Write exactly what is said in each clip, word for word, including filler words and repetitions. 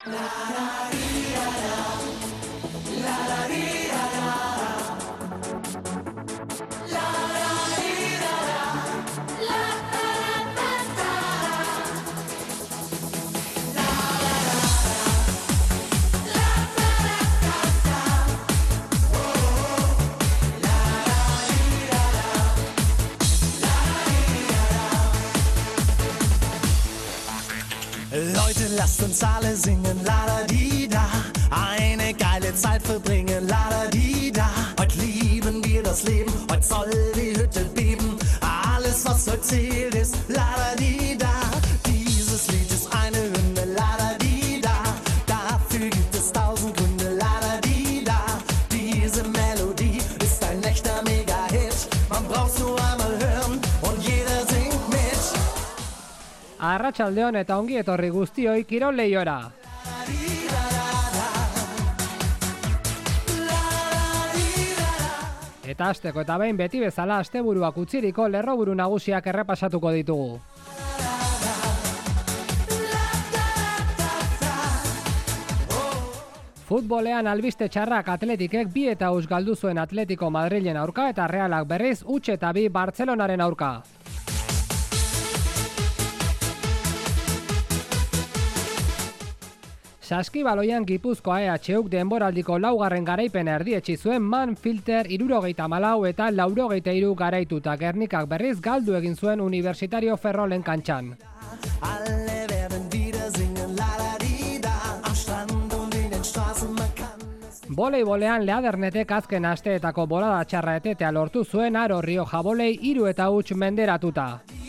Leute, lasst uns alle singen, la-da-di-da. Eine geile Zeit verbringen, la-da-di-da. Heute lieben wir das Leben, heute soll die Hütte beben. Alles, was heute zählt, ist la-da-di-da. Dieses Lied ist eine Hymne, la-da-di-da. Dafür gibt es tausend Gründe, la-da-di-da. Diese Melodie ist ein echter Mega-Hit. Man braucht's nur einmal hören und jeder singt mit. Arratsaldeon eta ongi etorri guztioi Kirol Lehiora. Eta asteko eta behin beti bezala asteburuak utziriko lerroburu nagusiak errepasatuko ditugu. Futbolean albiste txarrak Atletikek bi eta huts galdu zuen Atletico Madrilen aurka eta Realak berriz huts eta bi Bartzelonaren aurka. Saskibaloian Gipuzkoa E H Uk denboraldiko laugarren garaipena erdietsi zuen Manfilter hirurogeita hamalau eta laurogeita hiru garaituta Gernikak berriz galdu egin zuen Universitario Ferrolen kantxan. Voleibolean Leadernetek azken asteetako bolada txarra etetea lortu zuen Aro Rioja Volei hiru eta huts menderatuta.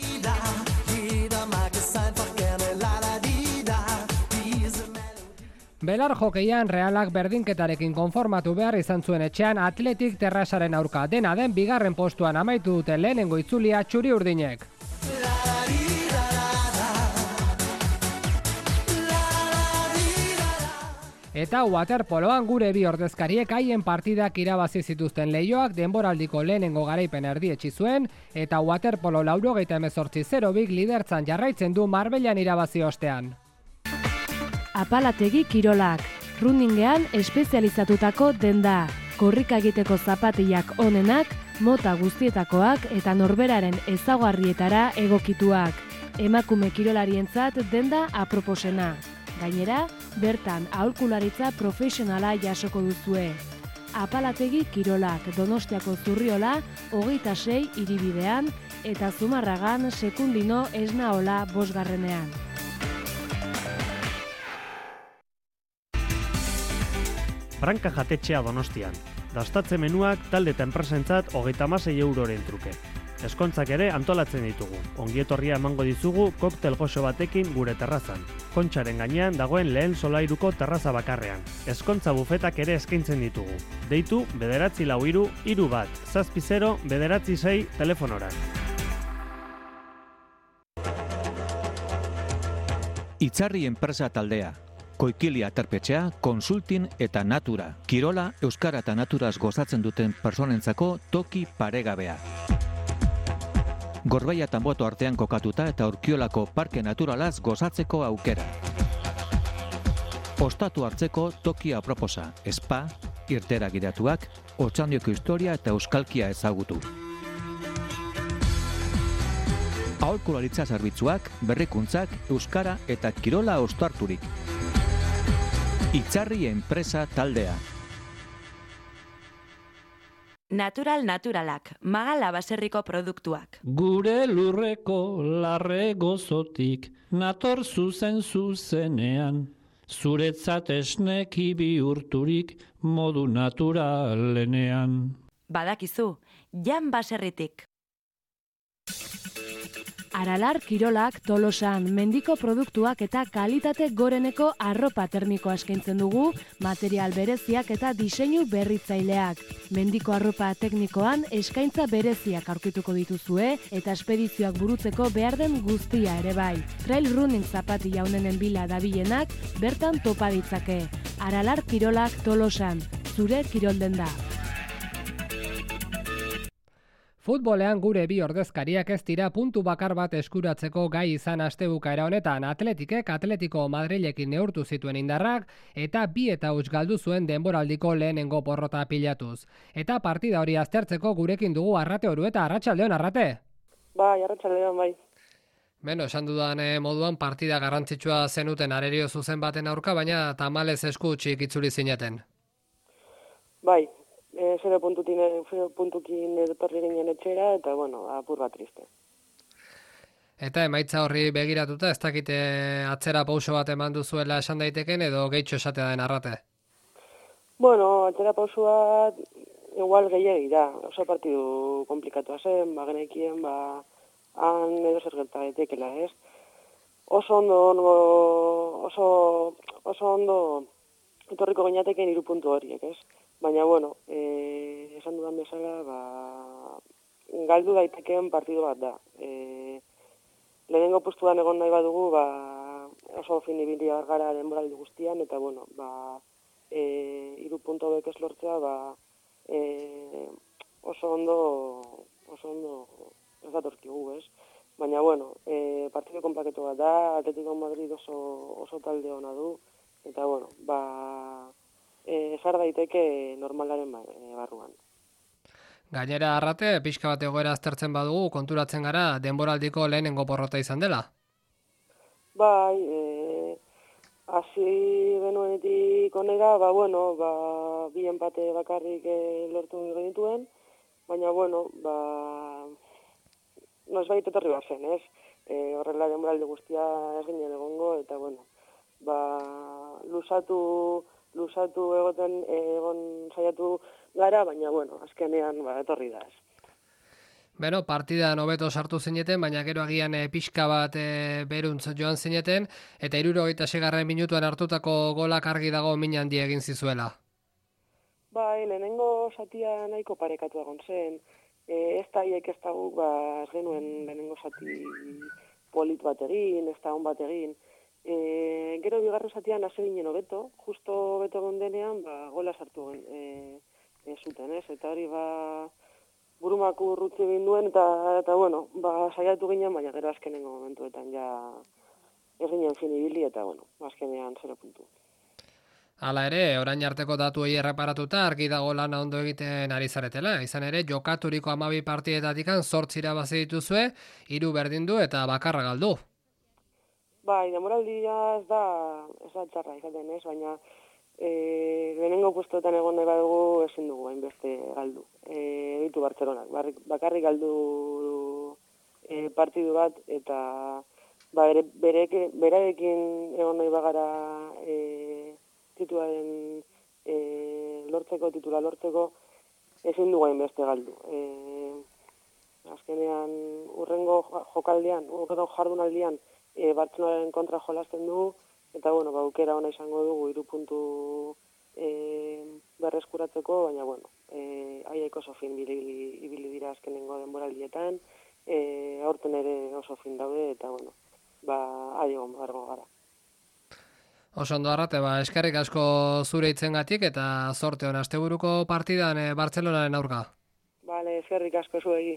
Belar jokeian Realak berdinketarekin konformatu behar izan zuen etxean Atletik Terrasaren aurka. Dena den bigarren postuan amaitu dute lehenengo itzulia txuri urdinek. Eta waterpoloan gure bi ordezkariek haien partidak irabazi zituzten Leioak denboraldiko lehenengo garaipen erdietsi zuen eta waterpolo laurogeita hemezortzi zero bik lidertzan jarraitzen du Marbellan irabazi ostean. Apalategi kirolak, runningean espezializatutako denda, korrika egiteko zapatillak onenak, mota guztietakoak eta norberaren ezaugarrietara egokituak. Emakume kirolarientzat denda aproposena. Gainera, bertan aholkularitza profesionala jasoko duzue. Apalategi kirolak Donostiako Zurriola, hogeita sei hiribidean eta Zumarragan Sekundino Esnaola bosgarrenean. Branka jatetxea Donostian. Dastatze menuak talde eta enpresentzat hogeita hamasei euroren truke. Eskontzak ere antolatzen ditugu. Ongietorria emango dizugu koktel goxo batekin gure terrazan. Kontxaren gainean dagoen lehen solairuko terraza bakarrean. Eskontza bufetak ere eskaintzen ditugu. Deitu bederatzi lau hiru hiru bat zazpi zero bederatzi sei telefonora. Itzarri enpresa taldea. Koikili aterpetxea, konsultin eta natura. Kirola, euskara eta naturaz gozatzen duten personentzako toki paregabea. Gorbeia eta Boto artean kokatuta eta Urkiolako parke naturalaz gozatzeko aukera. Ostatu hartzeko toki aproposa, spa, irtera gidatuak, Otxandioko historia eta euskalkia ezagutu. Aholkularitza zerbitzuak, berrikuntzak, euskara eta kirola ostarturik. Itzarri enpresa taldea. Natural naturalak, Magala baserriko produktuak. Gure lurreko larre gozotik, nator zuzen zuzenean. Zuretzat esneki bihurturik, modu naturalenean. Badakizu, Jan baserritik. Aralar kirolak Tolosan mendiko produktuak eta kalitate goreneko arropa termikoa eskaintzen dugu, material bereziak eta diseinu berritzaileak. Mendiko arropa teknikoan eskaintza bereziak aurkituko dituzue eta espedizioak burutzeko behar den guztia ere bai. Trail running zapatilla honenen bila dabilenak bertan topa ditzake. Aralar kirolak Tolosan, zure kirolden da. Futbolean gure bi ordezkariak ez dira puntu bakar bat eskuratzeko gai izan astebukaera honetan. Atletikek Atletico Madrilekin neurtu zituen indarrak eta bi eta huts galdu zuen denboraldiko lehenengo porrota pilatuz. Eta partida hori aztertzeko gurekin dugu Arrate Orueta. Arratsaldeon, Arrate. Bai, arratsaldeon, bai. Beno, esan dudan eh, moduan partida garrantzitsua zenuten arerio zuzen baten aurka, baina tamalez esku txik itzuli zineten. Bai, e, zero puntukin, zero puntukin etorri ginen etxera, eta, bueno, apur bat triste. Eta emaitza horri begiratuta, ez dakite atzera pauso bat eman duzuela esan daiteken, edo gehitxo esatea den, Arrate? Bueno, atzera pauso bat, igual gehiagi da, oso partidu komplikatua zen, ba, genekien, ba, han edo zer gerta daitekela, ez? Oso ondo, ondo, oso, oso ondo etorriko gineateken hiru puntu horiek, ez? Baina, bueno, e, esan dudan bezala, ba, galdu daitekeen partidu bat da. E, lehenengo postuan egon nahi badugu, ba, oso fin ibilia gara denboraldi guztian, eta, bueno, ba, e, hiru puntu hauek ez lortzea, ba, e, oso ondo, oso ondo, ez datorkigu, ez? Baina, bueno, e, partidu konplaketu bat da, Atletico Madrid oso, oso talde ona du, eta, bueno, ba, e, zar daiteke normalaren barruan. Gainera, Arrate, pixka bat egoera aztertzen badugu, konturatzen gara, denboraldiko lehenengo porrota izan dela? Bai, e, hasi benuenetik onera, ba, bueno, ba, bi empate bakarrik e, lortu genituen, baina, bueno, ba, noizbait etorri bat zen, ez? E, horrela denboraldi guztia ez ginen egongo, eta, bueno, ba, lusatu, lusatu egoten, egon saiatu gara, baina, bueno, azkenean, ba, etorri da, ez. Beno, partidan hobeto sartu zineten, baina gero agian e, pixka bat e, beruntz joan zineten, eta hirurogeita seigarren minutuan hartutako golak argi dago min handi egin zizuela. Bai, lehenengo satia nahiko parekatu egon zen, E, ez da hiek ez da guk, ba, ez genuen lehenengo zati polit bat egin, ez da hon bat egin. E, gero bigarren zatian hasi ginen hobeto, justo hobeto egon denean, ba, gola sartu e, e, zuten, ez? Eta hori, ba, burumaku urrutzi egin duen, eta, eta bueno, ba, saiatu ginen, baina gero azkenengo momentuetan ja ez ginen fin ibili, eta, bueno, azkenean zero puntu. Hala ere, orain arteko datuei erreparatuta argi dago lana ondo egiten ari zaretela. Izan ere, jokaturiko hamabi partidetatikan zortzi irabazi dituzue, hiru berdindu eta bakarra galdu. Bai, demoraldia ez da, ez da txarra izaten, ez, baina e, lehenengo puestoetan egon nahi badugu ezin dugu hainbeste galdu. E, ditu Bartzelonak, bakarrik galdu e, partidu bat, eta ba, bere, bereke, berarekin egon nahi bagara e, tituaren e, lortzeko, titula lortzeko, ezin dugu hainbeste galdu. E, azkenean, urrengo jokaldian, urrengo jardunaldian, e, Bartzelonaren kontra jolasten dugu, eta, bueno, ba, aukera ona izango dugu, hiru puntu e, berreskuratzeko, baina, bueno, e, haiek oso fin ibili, ibili dira azkenengo denboraldietan, e, aurten ere oso fin daude, eta, bueno, ba, aiegon bargo gara. Oso ondo, Arrate, ba, eskerrik asko zure hitzengatik eta zorte hon asteburuko partidan e, Bartzelonaren aurka. Bale, eskerrik asko zuegi.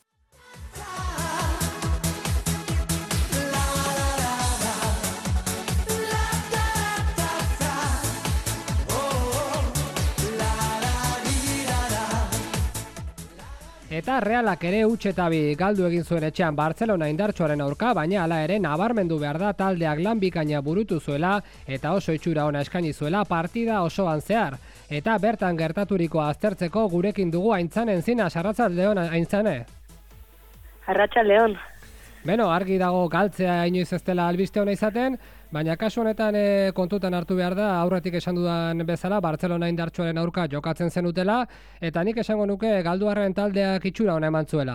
Eta Realak ere huts eta bi galdu egin zuen etxean Bartzelona indartsuaren aurka, baina hala ere nabarmendu behar da taldeak lan bikaina burutu zuela eta oso itxura ona eskaini zuela partida osoan zehar. Eta bertan gertaturikoa aztertzeko gurekin dugu Aintzanen Zina, Arratsaldeon Aintzane. Arratsaldeon. Beno, argi dago galtzea inoiz ez dela albiste ona izaten, baina kasu honetan e, kontutan hartu behar da, aurretik esan dudan bezala, Bartzelona indartsuaren aurka jokatzen zenutela, eta nik esango nuke galduarren taldeak itxura ona eman zuela.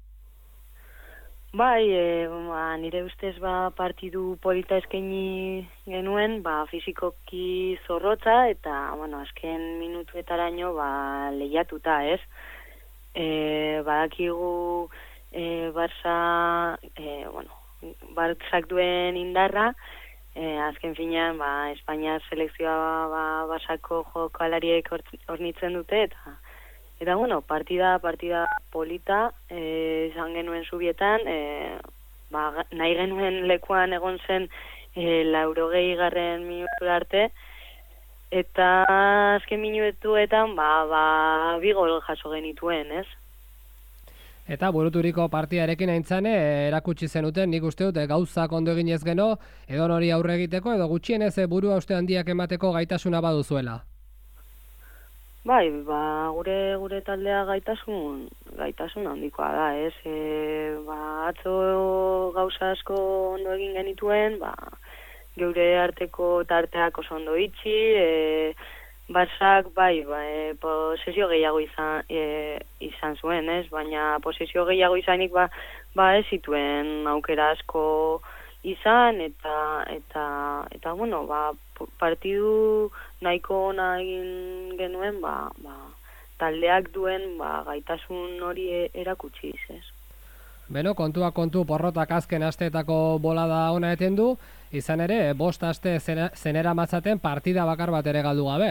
Bai, e, ba, nire ustez ba, partidu polita eskaini genuen, ba, fizikoki zorrotza, eta bueno, azken minutuetaraino ba, lehiatuta, ez? E, badakigu e, Barça, e, bueno, Bartzak duen indarra, e, azken finean, ba, Espainia selekzioa ba, Barçako jokalariek hornitzen dute, eta Eta, bueno, partida, partida polita, e, izan genuen zubietan, e, ba, nahi genuen lekuan egon zen e, laurogei garren minutu arte, eta azken minutuetan, ba, ba, bi gol jaso genituen, ez? Eta buruturiko partidarekin aintzane, erakutsi zenuten, nik uste dut gauzak ondo eginez geno, edo nori aurre egiteko, edo gutxienez buru hauste handiak emateko gaitasuna baduzuela. Bai, ba, gure gure taldea gaitasun gaitasun handikoa da, ez? E, ba, atzo gauza asko ondo egin genituen, ba, geure arteko tarteak oso ondo itxi, e, Barsak, bai, ba, e, posesio gehiago izan, e, izan zuen, ez? Baina posesio gehiago izanik, ba, ba ez zituen aukera asko izan, eta, eta, eta bueno, ba, partidu nahiko ona egin genuen, ba, ba, taldeak duen ba, gaitasun hori erakutsiz, ez? Beno, kontua kontu porrotak azken asteetako bolada ona eten du, izan ere, bost aste zenera matzaten partida bakar bat ere galdu gabe.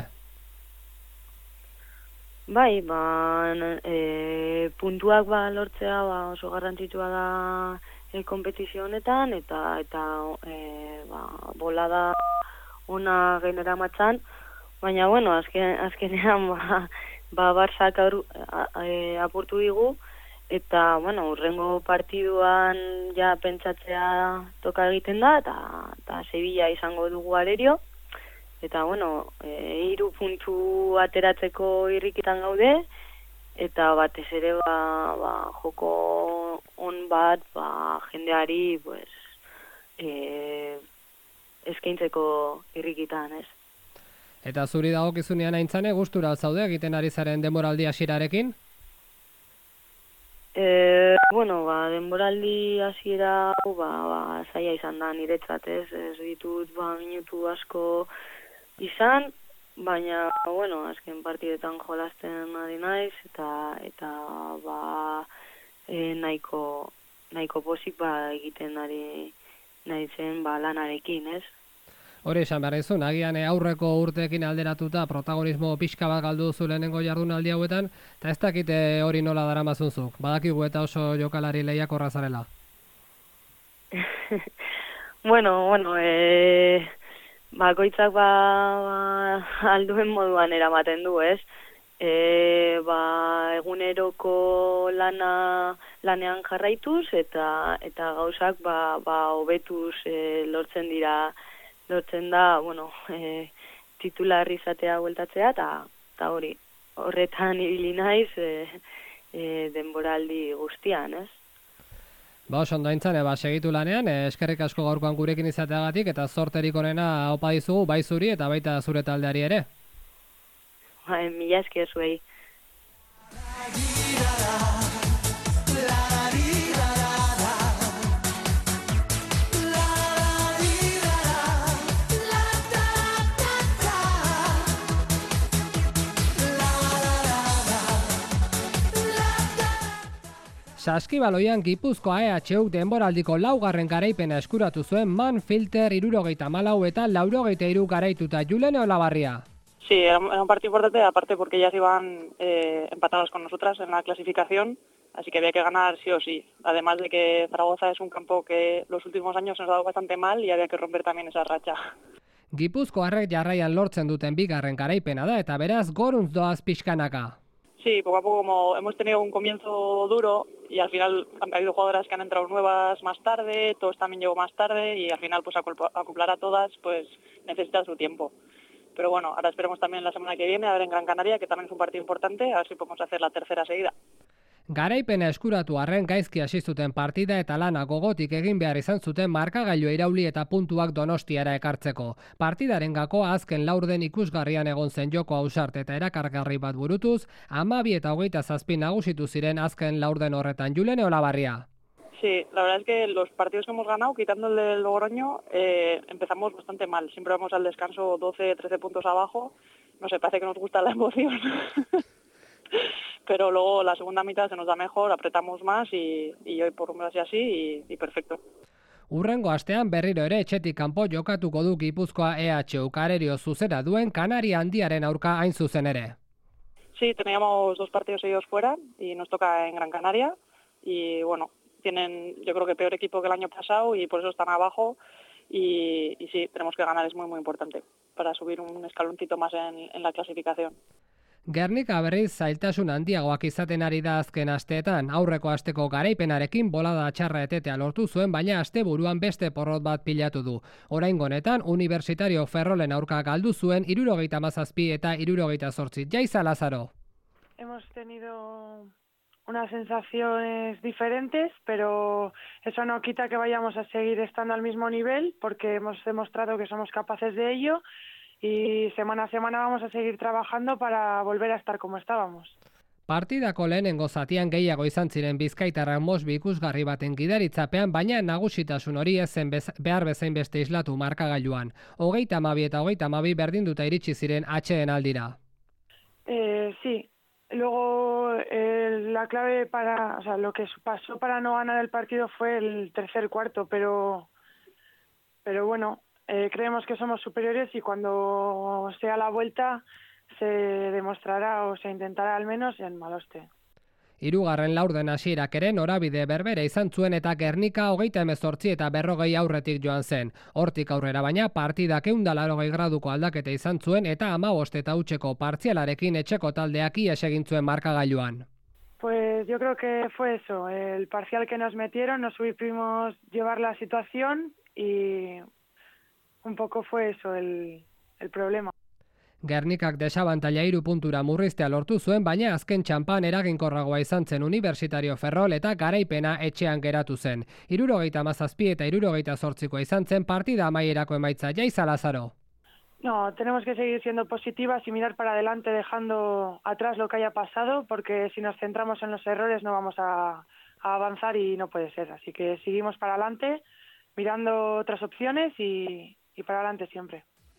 Bai, ba, e, puntuak ba, lortzea ba, oso garrantzitsua da e, kompetizio honetan, eta, eta e, ba, bolada ona genera matzan, baina, bueno, azken, azkenean, ba, ba Barsak apurtu digu, eta, bueno, urrengo partiduan ja pentsatzea toka egiten da, eta, eta Sevilla izango dugu Arerio, eta, bueno, e, hiru puntu ateratzeko irrikitan gaude, eta batez ere, ba, ba, joko on bat, ba, jendeari, pues, e, eskaintzeko irrikitan, ez? Eta zuri dagokizunean aintzane, gustura zaude egiten ari zaren denboraldi hasierarekin? E, bueno, ba, denboraldi hasiera ba, ba, zaila izan da niretzat, ez? Ez ditut, ba, minutu asko izan, baina, bueno, azken partidetan jolasten ari naiz, eta, eta, ba, e, nahiko, nahiko pozik, ba, egiten ari naizen, ba, lanarekin, ez? Hori esan behar izun, agian aurreko urteekin alderatuta protagonismo pixka bat galdu zu lehenengo jardunaldi hauetan, eta ez dakite hori nola daramazunzuk, badakigu eta oso jokalari lehiakorra zarela. bueno, bueno, e, bakoitzak ba, ba, alduen moduan eramaten du, ez? E, ba, eguneroko lana lanean jarraituz, eta, eta gauzak ba, ba, hobetuz e, lortzen dira, lortzen da, bueno, e, titular izatea bueltatzea, eta hori, horretan ibili naiz e, e, denboraldi guztian, ez? Ba, oso ondo aintzane, ba, segitu lanean, e, eskerrik asko gaurkoan gurekin izateagatik, eta zorterik onena opa dizugu, bai zuri eta baita zure taldeari ere. Ba, mila esker zuei. Saskibaloian Gipuzkoa E H Uk denboraldiko laugarren garaipena eskuratu zuen Man Filter hirurogeita hamalau eta laurogeita hiru garaituta. Julene Olabarria. Sí, era un partido importante, aparte porque ellas iban eh, empatadas con nosotras en la clasificación, así que había que ganar sí o sí. Además de que Zaragoza es un campo que los últimos años nos ha dado bastante mal y había que romper también esa racha. Gipuzkoarrek jarraian lortzen duten bigarren garaipena da, eta beraz goruntz doaz pixkanaka. Sí, poco a poco como hemos tenido un comienzo duro y al final han habido jugadoras que han entrado nuevas más tarde, todos también llegó más tarde y al final pues acoplar a todas pues necesita su tiempo. Pero bueno, ahora esperemos también la semana que viene a ver en Gran Canaria, que también es un partido importante, a ver si podemos hacer la tercera seguida. Garaipena eskuratu arren gaizki hasi zuten partida eta lana gogotik egin behar izan zuten markagailua irauli eta puntuak Donostiara ekartzeko. Partidaren gakoa azken laurden ikusgarrian egon zen joko ausart eta erakargarri bat burutuz, hamabi eta hogeita zazpi nagusitu ziren azken laurden horretan. Julene Olabarria. Sí, la verdad es que los partidos que hemos ganado, quitando el de Logroño, eh, empezamos bastante mal. Siempre vamos al descanso doce, trece puntos abajo. No sé, parece que nos gusta la emoción. Pero luego la segunda mitad se nos da mejor, apretamos más y, y hoy por un así así y, y perfecto. Urrengo astean berriro ere etxetik kanpo jokatuko du Gipuzkoa E H Uk Arerio zuzera duen Kanaria Handiaren aurka hain zuzen ere. Sí, teníamos dos partidos seguidos fuera y nos toca en Gran Canaria y bueno, tienen yo creo que peor equipo que el año pasado y por eso están abajo y, y sí, tenemos que ganar, es muy muy importante para subir un escaloncito más en, en la clasificación. Gernika berriz zailtasun handiagoak izaten ari da azken asteetan, aurreko asteko garaipenarekin bolada txarra etetea lortu zuen, baina asteburuan beste porrot bat pilatu du. Oraingo honetan, Universitario Ferrolen aurka galdu zuen hirurogeita hamazazpi eta hirurogeita zortzi. Jaiza Lazaro. Hemos tenido unas sensaciones diferentes, pero eso no quita que vayamos a seguir estando al mismo nivel, porque hemos demostrado que somos capaces de ello. Y semana a semana vamos a seguir trabajando para volver a estar como estábamos. Partidako lehenengo zatian gehiago izan ziren bizkaitarrak Mosbi ikusgarri baten gidaritzapean, baina nagusitasun hori ez zen bez, behar bezain beste islatu markagailuan. Hogeita hamabi eta hogeita hamabi berdinduta iritsi ziren atxeen aldira. Eh, sí, luego eh, la clave para, o sea, lo que pasó para no ganar el partido fue el tercer cuarto, pero, pero bueno. Eh, creemos que somos superiores y cuando sea la vuelta se demostrará o se intentará al menos en Maloste. Hirugarren laurden hasierak ere norabide berbera izan zuen eta Gernika hogeita hemezortzi eta berrogei aurretik joan zen. Hortik aurrera baina partidak ehun eta laurogei graduko aldaketa izan zuen eta hamabost eta hutseko partzialarekin etxeko taldeak ihes egin zuen markagailuan. Pues yo creo que fue eso, el parcial que nos metieron, nos supimos llevar la situación y un poco fue eso el, el problema. Gernikak desabantaila hiru puntura murriztea lortu zuen, baina azken txanpan eraginkorragoa izan zen Universitario Ferrol eta garaipena etxean geratu zen. hirurogeita hamazazpi eta hirurogeita zortzikoa izan zen partida amaierako emaitza. Jaiza Lazaro. No, tenemos que seguir siendo positivas y mirar para adelante dejando atrás lo que haya pasado, porque si nos centramos en los errores no vamos a, a avanzar y no puede ser. Así que seguimos para adelante, mirando otras opciones y y para adelante siempre.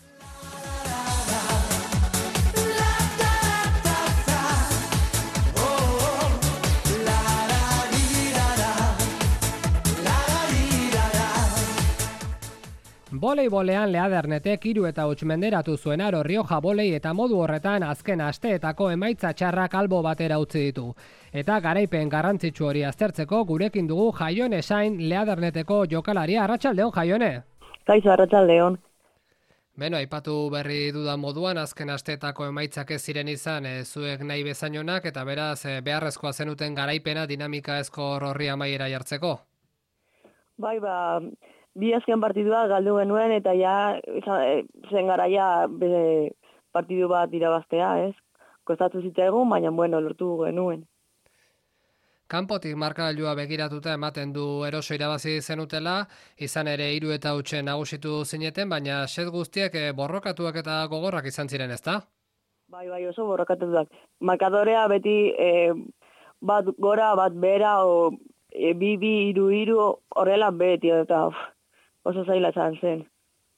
Voleibolean Leadernetek hiru eta huts menderatu zuen Aro Rioja Volei eta modu horretan azken asteetako emaitza txarrak albo batera utzi ditu. Eta garaipen garrantzitsu hori aztertzeko gurekin dugu Jaione Sain Leaderneteko jokalaria. Arratsaldeon Jaione. Kaixo, arratsaldeon. Beno, aipatu berri dudan moduan, azken asteetako emaitzak ez ziren izan, e, zuek nahi bezainonak, eta beraz, e, beharrezkoa zenuten garaipena dinamika ezkor horri amaiera jartzeko? Bai, ba, bi azken partidua galdu genuen, eta ja, zen garaia bere partidu bat irabaztea, ez? Kostatu zitzaigun, baina, bueno, lortu genuen. Kanpotik markagailua begiratuta ematen du eroso irabazi zenutela, izan ere hiru eta hutsen nagusitu zineten, baina set guztiak borrokatuak eta gogorrak izan ziren, ezta? Bai, bai, oso borrokatuak. Markadorea beti e, bat gora, bat bera, o e, bi, bi, iru, iru, horrela beti, eta uf, oso zaila izan zen.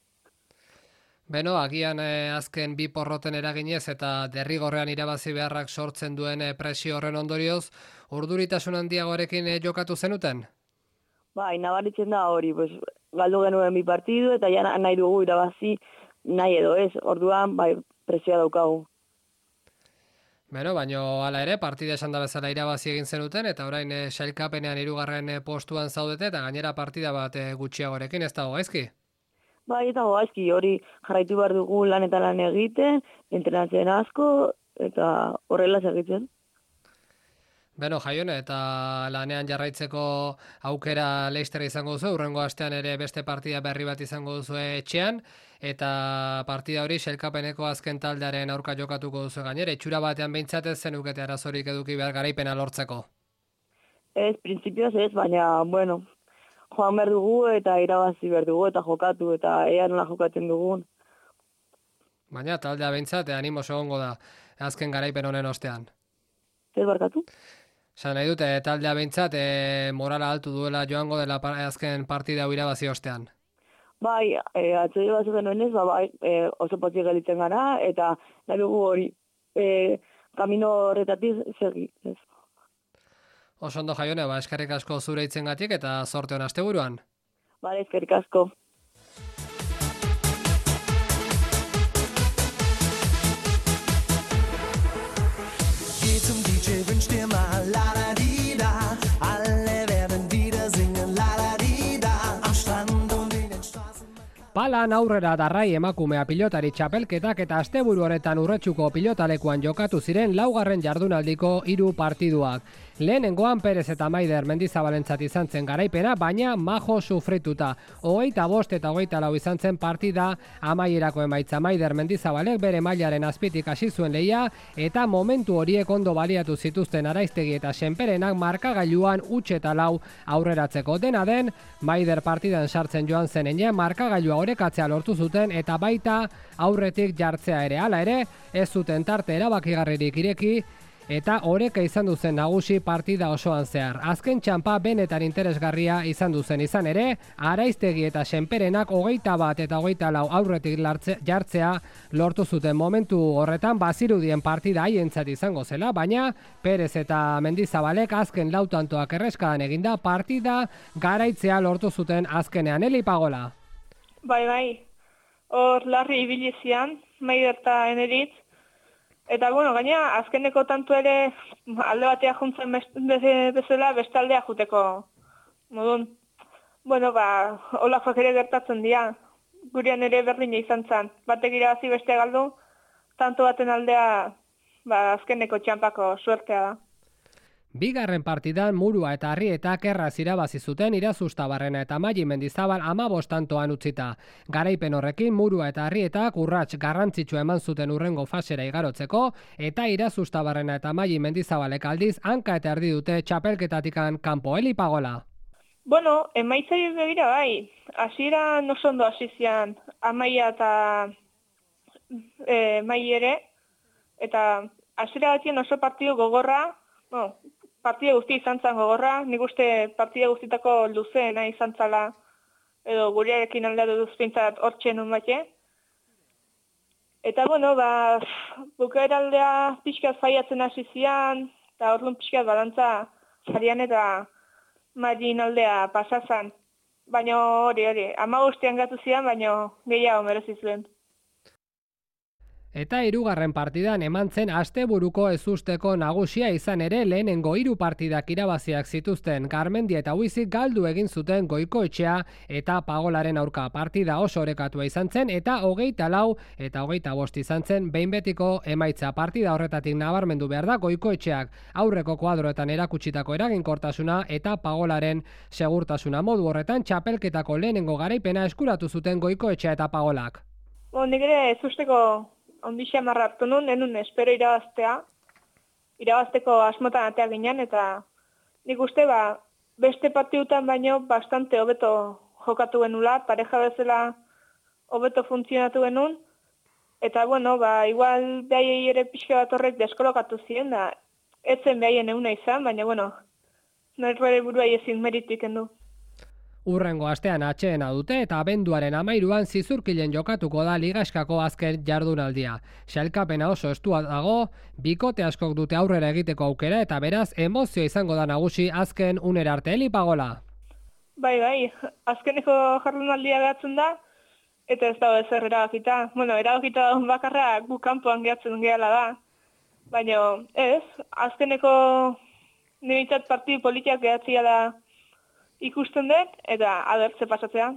Beno, agian eh, azken bi porroten eraginez eta derrigorrean irabazi beharrak sortzen duen eh, presio horren ondorioz, urduritasun handiagoarekin eh, jokatu zenuten? Bai, nabaritzen da hori, pues, galdu genuen bi partidu eta ja nahi dugu irabazi nahi edo ez, orduan bai, presioa daukagu. Beno, baino hala ere, partida esan da bezala irabazi egin zenuten, eta orain eh, sailkapenean hirugarren eh, postuan zaudete, eta gainera partida bat eh, gutxiagorekin, ez dago gaizki? Bai, eta gaizki, hori jarraitu behar dugu lan eta lan egiten, entrenatzen asko, eta horrela segitzen. Beno, Jaione, eta lanean jarraitzeko aukera Leicester izango duzu, hurrengo astean ere beste partida berri bat izango duzu etxean, eta partida hori sailkapeneko azken taldearen aurka jokatuko duzu gainera. Itxura batean behintzat ez zenukete arazorik eduki behar garaipena lortzeko. Ez, printzipioz ez, baina, bueno, joan behar dugu eta irabazi behar dugu eta jokatu eta ea nola jokatzen dugun. Baina taldea behintzat, animo egongo da azken garaipen honen ostean. Zer barkatu? Zan nahi dute, taldea behintzat, e, morala altu duela joango dela azken partida hau irabazi ostean. Bai, e, atzoi bat genuen ez, ba, bai, e, oso potzik gelitzen gara, eta nahi dugu hori, e, kamino horretatik segi, ez. Oso ondo Jaione, ba, eskerrik asko zure hitzengatik eta zorte hon asteburuan. Bale, eskerrik asko. Alan aurrera darrai emakumea pilotari txapelketak eta asteburu honetan Urretxuko pilotalekuan jokatu ziren laugarren jardunaldiko hiru partiduak. Lehenengoan Perez eta Maider Mendizabalentzat izan zen garaipena, baina majo sufrituta. Hogeita bost eta hogeita lau izan zen partida amaierako emaitza. Maider Mendizabalek bere mailaren azpitik hasi zuen lehia eta momentu horiek ondo baliatu zituzten Araiztegi eta Senperenak markagailuan huts eta lau aurreratzeko. Dena den, Maider partidan sartzen joan zen enean markagailua orekatzea lortu zuten eta baita aurretik jartzea ere. Hala ere, ez zuten tarte erabakigarririk ireki eta oreka izan duzen nagusi partida osoan zehar. Azken txanpa benetan interesgarria izan duzen izan ere, Araiztegi eta Senperenak hogeita bat eta hogeita lau aurretik lartze, jartzea lortu zuten. Momentu horretan bazirudien partida haientzat izango zela, baina Perez eta Mendizabalek azken lau tantoak erreskadan eginda partida garaitzea lortu zuten azkenean. Eli Pagola. Bai, bai. Hor larri ibilizian, Maider eta Eneritz. Eta, bueno, gaina, azkeneko tantu ere alde batea juntzen bezala bestaldea juteko modun. Bueno, ba, olakoak ere gertatzen dira. Gurean ere berdina izan zen. Batek irabazi beste galdu, tanto baten aldea, ba, azkeneko txampako suertea da. Bigarren partidan Murua eta Arrietak erraz irabazi zuten Irazustabarrena eta Maili Mendizabal hamabost tantoan utzita. Garaipen horrekin Murua eta Arrietak urrats garrantzitsua eman zuten urrengo fasera igarotzeko eta Irazustabarrena eta Maili Mendizabalek aldiz hanka eta erdi dute txapelketatikan kanpo. Eli Pagola. Bueno, emaitzai begira bai. Hasiera oso ondo hasi zian Amaia eta e, Maili ere eta hasiera batien oso partidu gogorra. No, partida guzti izan zan gogorra, nik uste partida guztitako luzeena izan zala, edo gurearekin aldatu duzpintzat hortxe nun bate. Eta, bueno, ba, bukaera aldea pixkat faiatzen hasi zian, eta orduan pixkat balantza zarian eta Mailin aldea pasazan. Baina hori, hori, ama guztian gatu zian, baina gehiago merezi zuen. Eta hirugarren partidan eman zen asteburuko ezusteko nagusia izan ere lehenengo hiru partidak irabaziak zituzten. Garmendia eta Huizik galdu egin zuten Goikoetxea eta Pagolaren aurka. Partida oso orekatua izan zen eta hogeita lau eta hogeita bost izan zen behin betiko emaitza. Partida horretatik nabarmendu behar da Goikoetxeak aurreko kuadroetan erakutsitako eraginkortasuna eta Pagolaren segurtasuna. Modu horretan txapelketako lehenengo garaipena eskuratu zuten Goikoetxea eta Pagolak. Bon, nik ere ezusteko ondixe amarra hartu nun, enun espero irabaztea, irabazteko asmotan atea ginen, eta nik uste ba, beste partidutan baino bastante hobeto jokatu genula, pareja bezala hobeto funtzionatu genuen, eta bueno, ba, igual behaiei ere pixka bat horrek deskolokatu ziren, da, etzen behaien euna izan, baina bueno, norbere buruai ezin meritu ikendu. Urrengo astean atxeena dute eta abenduaren amairuan Zizurkilen jokatuko da ligaskako azken jardunaldia. Sailkapena oso estua dago, bikote askok dute aurrera egiteko aukera eta beraz emozio izango da nagusi azken unera arte. Eli Pagola. Bai, bai, azkeneko jardunaldia behatzen da eta ez dago ezer erabakita. Bueno, erabakita daun bakarra gu kanpoan gehatzen gehala da. Baina ez, azkeneko nibitzat partidu politiak gehatzia da ikusten dut, eta adertze pasatzea.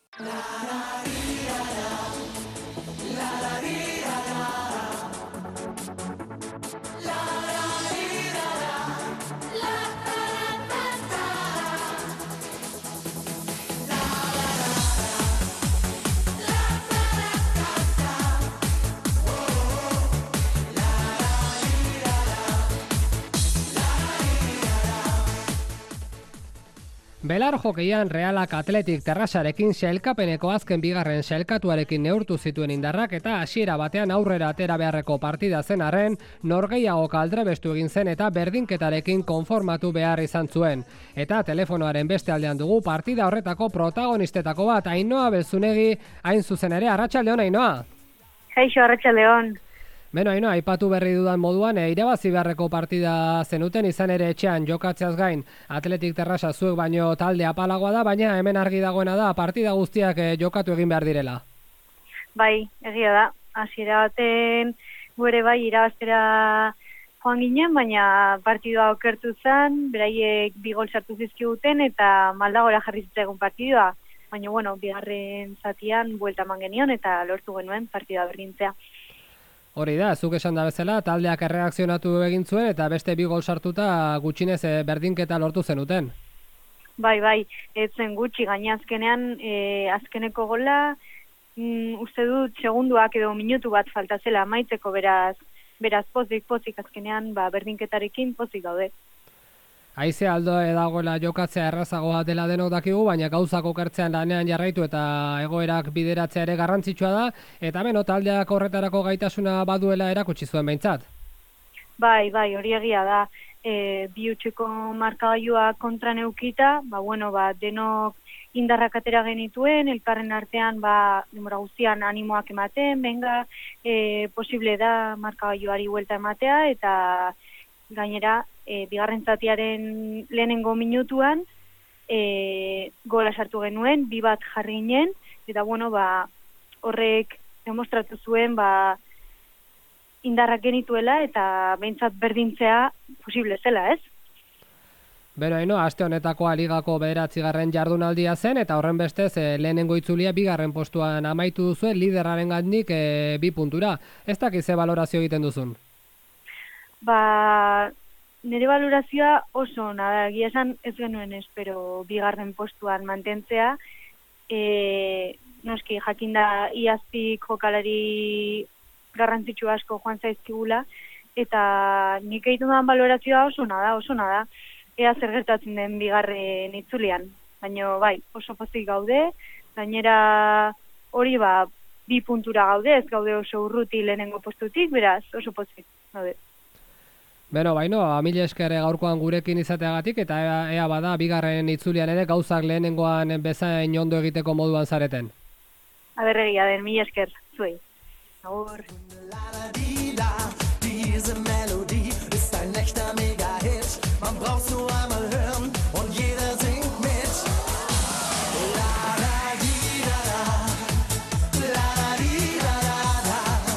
Belar jokeian Realak Atletik Terrasarekin sailkapeneko azken bigarren sailkatuarekin neurtu zituen indarrak eta hasiera batean aurrera atera beharreko partida zen arren, norgehiago kaldrebestu egin zen eta berdinketarekin konformatu behar izan zuen. Eta telefonoaren beste aldean dugu partida horretako protagonistetako bat, Ainhoa Belzunegi, hain zuzen ere. Arratsaldeon, Ainhoa. Kaixo, arratsaldeon. Beno, Ainhoa, aipatu berri dudan moduan, e, irabazi beharreko partida zenuten, izan ere etxean jokatzeaz gain Atletik Terrasa zuek baino talde apalagoa da, baina hemen argi dagoena da partida guztiak e, jokatu egin behar direla. Bai, egia da. Hasiera baten gure bai irabaztera joan ginen, baina partidua okertu zen, beraiek bi gol sartu zizkiguten eta maldagora jarri zitzagun partidua. baina, bueno, bigarren zatian buelta eman genion eta lortu genuen partida berdintzea. Hori da, zuk esan da bezala, taldeak erreakzionatu egin zuen eta beste bi gol sartuta gutxinez berdinketa lortu zenuten. Bai, bai, ez zen gutxi, gaina azkenean, e, azkeneko gola, mm, uste dut segunduak edo minutu bat falta zela amaitzeko, beraz, beraz pozik, pozik azkenean, ba, berdinketarekin pozik gaude. Haize aldo edagoela jokatzea errazagoa dela denok dakigu, baina gauzak okertzean lanean jarraitu eta egoerak bideratzea ere garrantzitsua da, eta beno, taldeak horretarako gaitasuna baduela erakutsi zuen behintzat. Bai, bai, hori egia da. E, bi utxeko markagailua kontra neukita, ba, bueno, ba, denok indarrak atera genituen, elkarren artean, ba, denbora guztian animoak ematen, benga, e, posible da markagailuari huelta ematea, eta gainera, e, bigarren zatiaren lehenengo minutuan, e, gola sartu genuen, bi bat jarri ginen, eta bueno, ba, horrek demostratu zuen, ba, indarrak genituela eta behintzat berdintzea posible zela, ez? Beno, haino, aste honetakoa ligako bederatzigarren jardunaldia zen, eta horren bestez e, lehenengo itzulia bigarren postuan amaitu duzuen liderraren gandik e, bi puntura. Ez dakiz ze balorazio egiten duzun? Ba, nire balorazioa oso ona da, egia esan ez genuen espero bigarren postuan mantentzea, e, noski jakinda iaztik jokalari garrantzitsu asko joan zaizkigula, eta nik egiten dudan balorazioa oso ona da, oso ona da, ea zer gertatzen den bigarren itzulian. Baina bai, oso pozik gaude, gainera hori ba, bi puntura gaude, ez gaude oso urruti lehenengo postutik, beraz oso pozik gaude. Beno, baino, amile esker gaurkoan gurekin izateagatik, eta ea, ea bada bigarren itzulian ere gauzak lehenengoan bezain ondo egiteko moduan zareten. Aberregia den, mila esker, zuei. Agur. Diese Melodie ist ein echter Mega-Hit. Man braucht's nur einmal hören und jeder singt mit. La la di da da, la la di da da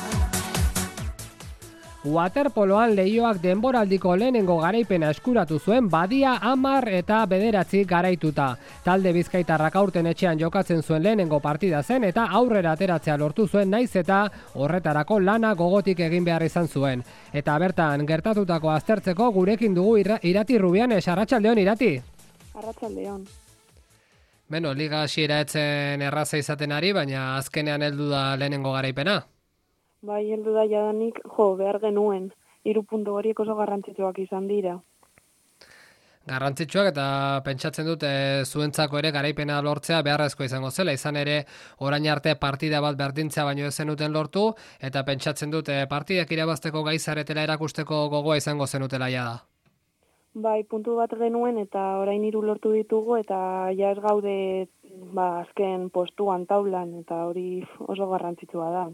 da. Waterpoloan Leioak denboraldiko lehenengo garaipena eskuratu zuen badia hamar eta bederatzi garaituta. Talde bizkaitarrak aurten etxean jokatzen zuen lehenengo partida zen eta aurrera ateratzea lortu zuen naiz eta horretarako lana gogotik egin behar izan zuen. Eta bertan gertatutako aztertzeko gurekin dugu Irati Rubianes. Arratsaldeon, Irati. Arratsaldeon. Beno, liga hasiera etzen erraza izaten ari, baina azkenean heldu da lehenengo garaipena. Bai, heldu da jadanik, jo, behar genuen, hiru puntu horiek oso garrantzitsuak izan dira. Garrantzitsuak eta pentsatzen dute zuentzako ere garaipena lortzea beharrezko izango zela. Izan ere, orain arte partida bat berdintzea baino ez zenuten lortu, eta pentsatzen dute partidak irabazteko gai zaretela erakusteko gogoa izango zenutela jada. Bai, puntu bat genuen eta orain hiru lortu ditugu eta ja ez gaude ba, azken postuan taulan eta hori oso garrantzitsua da.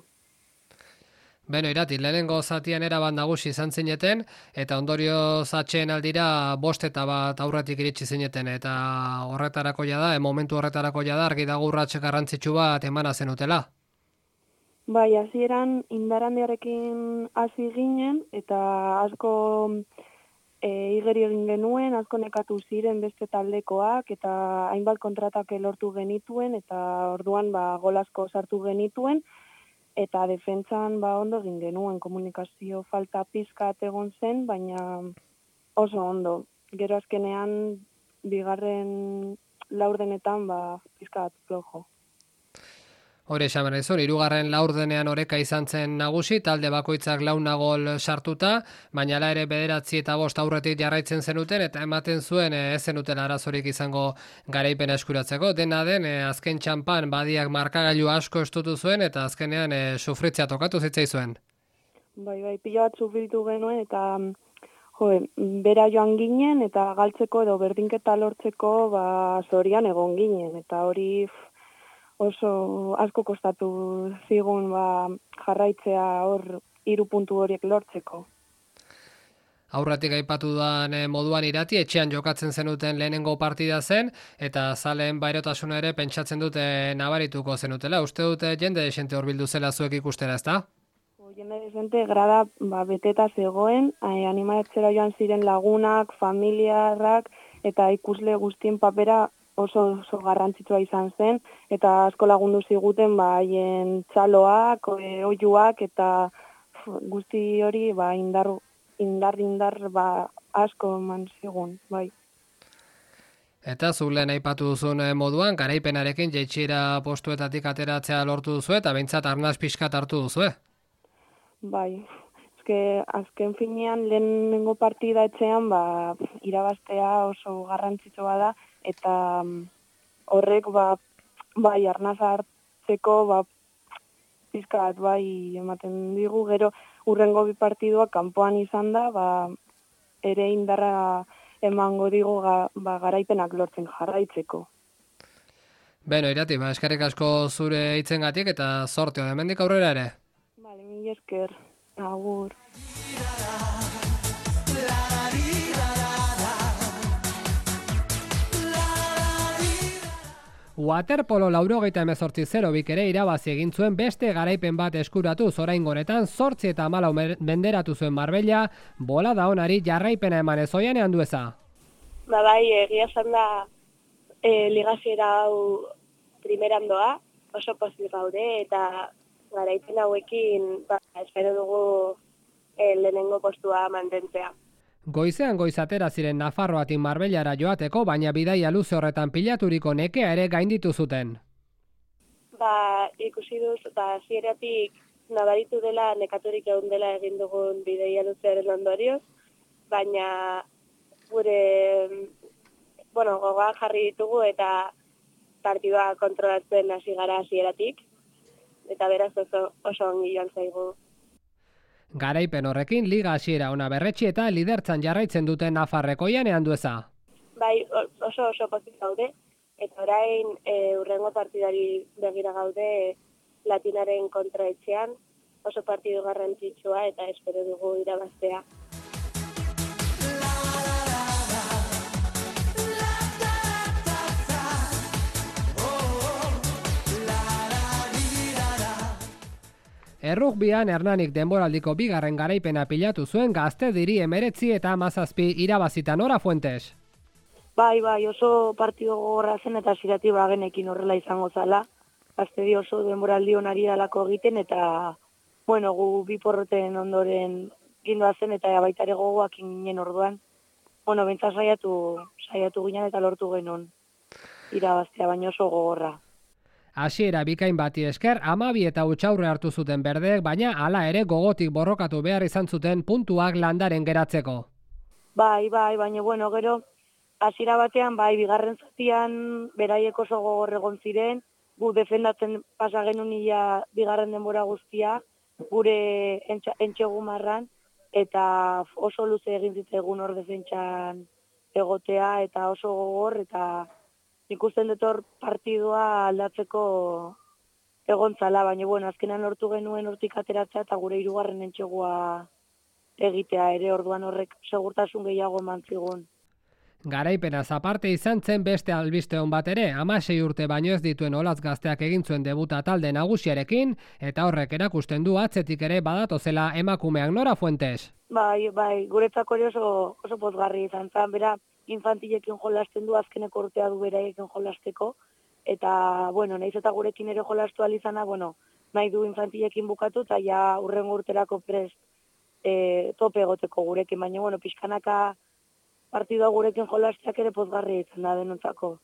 Beno, Irati, lehenengo zatian erabat nagusi izan zineten, eta ondorio zatxeen aldira bost eta bat aurretik iritsi zineten, eta horretarako jada, momentu horretarako jada, argi dago urratxe garrantzitsu bat emana zenutela. Bai, hasieran indarandiarekin hasi ginen, eta asko e, igeri egin genuen, asko nekatu ziren beste taldekoak, eta hainbat kontratak lortu genituen, eta orduan ba, gol asko sartu genituen, eta defentsan ba ondo egin genuen, komunikazio falta pizkat egon zen, baina oso ondo. Gero azkenean bigarren laurdenetan ba pizkat flojo. Hore esan behar izun, hirugarren laurdenean oreka izan zen nagusi, talde bakoitzak launa gol sartuta, baina ala ere bederatzi eta bost aurretik jarraitzen zenuten, eta ematen zuen ez zenutela arazorik izango garaipena eskuratzeko. Dena den, azken txampan badiak markagailu asko estutu zuen, eta azkenean e, sufritzea tokatu zitzai zuen. Bai, bai, pila bat sufritu genuen, eta jo, bera joan ginen, eta galtzeko edo berdinketa lortzeko ba, zorian egon ginen, eta hori oso asko kostatu zigun ba, jarraitzea hor hiru puntu horiek lortzeko. Aurretik aipatu duan moduan Irati, etxean jokatzen zenuten lehenengo partida zen, eta zaleen bairotasuna ere pentsatzen dute nabarituko zenutela. Uste dute jende desente hor bildu zela zuek ikustera, ezta? Jende desente grada ba, beteta zegoen, eh, animatzera joan ziren lagunak, familiarrak, eta ikusle guztien papera oso, oso garrantzitsua izan zen, eta asko lagundu ziguten ba, haien txaloak, e, oiuak, eta guzti hori ba, indar, indar, indar ba, asko eman zigun, bai. Eta zuk lehen aipatu duzun moduan, garaipenarekin jaitsiera postuetatik ateratzea lortu duzu eta behintzat arnaz pixkat hartu duzu, eh? Bai, ezke azken finean lehenengo partida etxean ba, irabaztea oso garrantzitsua da, eta horrek ba, bai arnaz hartzeko ba, pizkat bai ematen digu, gero urrengo bi partiduak kanpoan izan da, ba, ere indarra emango digu ga, ba, garaipenak lortzen jarraitzeko. Beno, Irati, ba, eskerrik asko zure hitzengatik eta sorteo hemendik aurrera ere. Vale, mil esker, agur. Waterpolo laurogeita hemezortzi zero bik ere irabazi egin zuen beste garaipen bat eskuratu oraingonetan zortzi eta hamalau menderatu zuen Marbella, bolada onari jarraipena eman ez oianean dueza. Ba bai, egia esan da e, ligasiera hau primeran doa, oso pozik gaude, eta garaipen hauekin ba, espero dugu e, lehenengo postua mantentzea. Goizean goizatera ziren Nafarroatik Marbellara joateko, baina bidaia luze horretan pilaturiko nekea ere gainditu zuten. Ba, ikusi duz, ba, zieratik nabaritu dela, nekaturik egun dela egin dugun bidaia luzearen ondorioz, baina gure, bueno, gogoa jarri ditugu eta partidua kontrolatzen hasi gara zieratik, eta beraz oso, oso ongi joan zaigu. Garaipen horrekin liga hasiera ona berretsi eta lidertzan jarraitzen duten Nafarreko janean dueza. Bai, oso oso pozik gaude, eta orain e, urrengo partidari begira gaude Latinaren kontraetxean, oso partidu garrantzitsua eta espero dugu irabaztea. Errugbian Hernanik denboraldiko bigarren garaipena pilatu zuen Gazte diri emeretzi eta hamazazpi irabazita Nora Fuentes. Bai, bai, oso partido gogorra zen eta zirati bagenekin horrela izango zala. Gazte di oso denboraldi onari dalako egiten eta, bueno, gu bi porroten ondoren gindoa zen eta baitare gogoak ginen orduan. Bueno, bentsa saiatu, saiatu ginen eta lortu genuen irabaztea, baina oso gogorra. Hasiera bikain bati esker, hamabi eta utxaurre hartu zuten berdeek, baina hala ere gogotik borrokatu behar izan zuten puntuak landaren geratzeko. Bai, bai, baina bueno, gero, hasiera batean, bai, bigarren zatian beraiek oso gogor egon ziren, gu defendatzen pasa genuen ia bigarren denbora guztia, gure entxegu marran, eta oso luze egin zitzegun hor defentsan egotea, eta oso gogor, eta ikusten dut hor partidua aldatzeko egon zala, baina bueno, azkenan lortu genuen hortik ateratzea eta gure hirugarren entxegua egitea ere, orduan horrek segurtasun gehiago eman zigun. Garaipenaz aparte izan zen beste albiste on bat ere, hamasei urte baino ez dituen Olatz Gazteak egin zuen debuta talde nagusiarekin, eta horrek erakusten du atzetik ere badatozela emakumeak. Nora Fuentes. Bai, bai, guretzako ere oso, oso pozgarri izan zen, bera, infantilekin jolasten du, azkeneko urtea du beraiekin jolasteko, eta, bueno, nahiz eta gurekin ere jolastu alizana, bueno, nahi du infantilekin bukatu, eta ja urrengo urterako prest e, tope egoteko gurekin, baina, bueno, pixkanaka partidua gurekin jolasteak ere pozgarri izan da denontzako.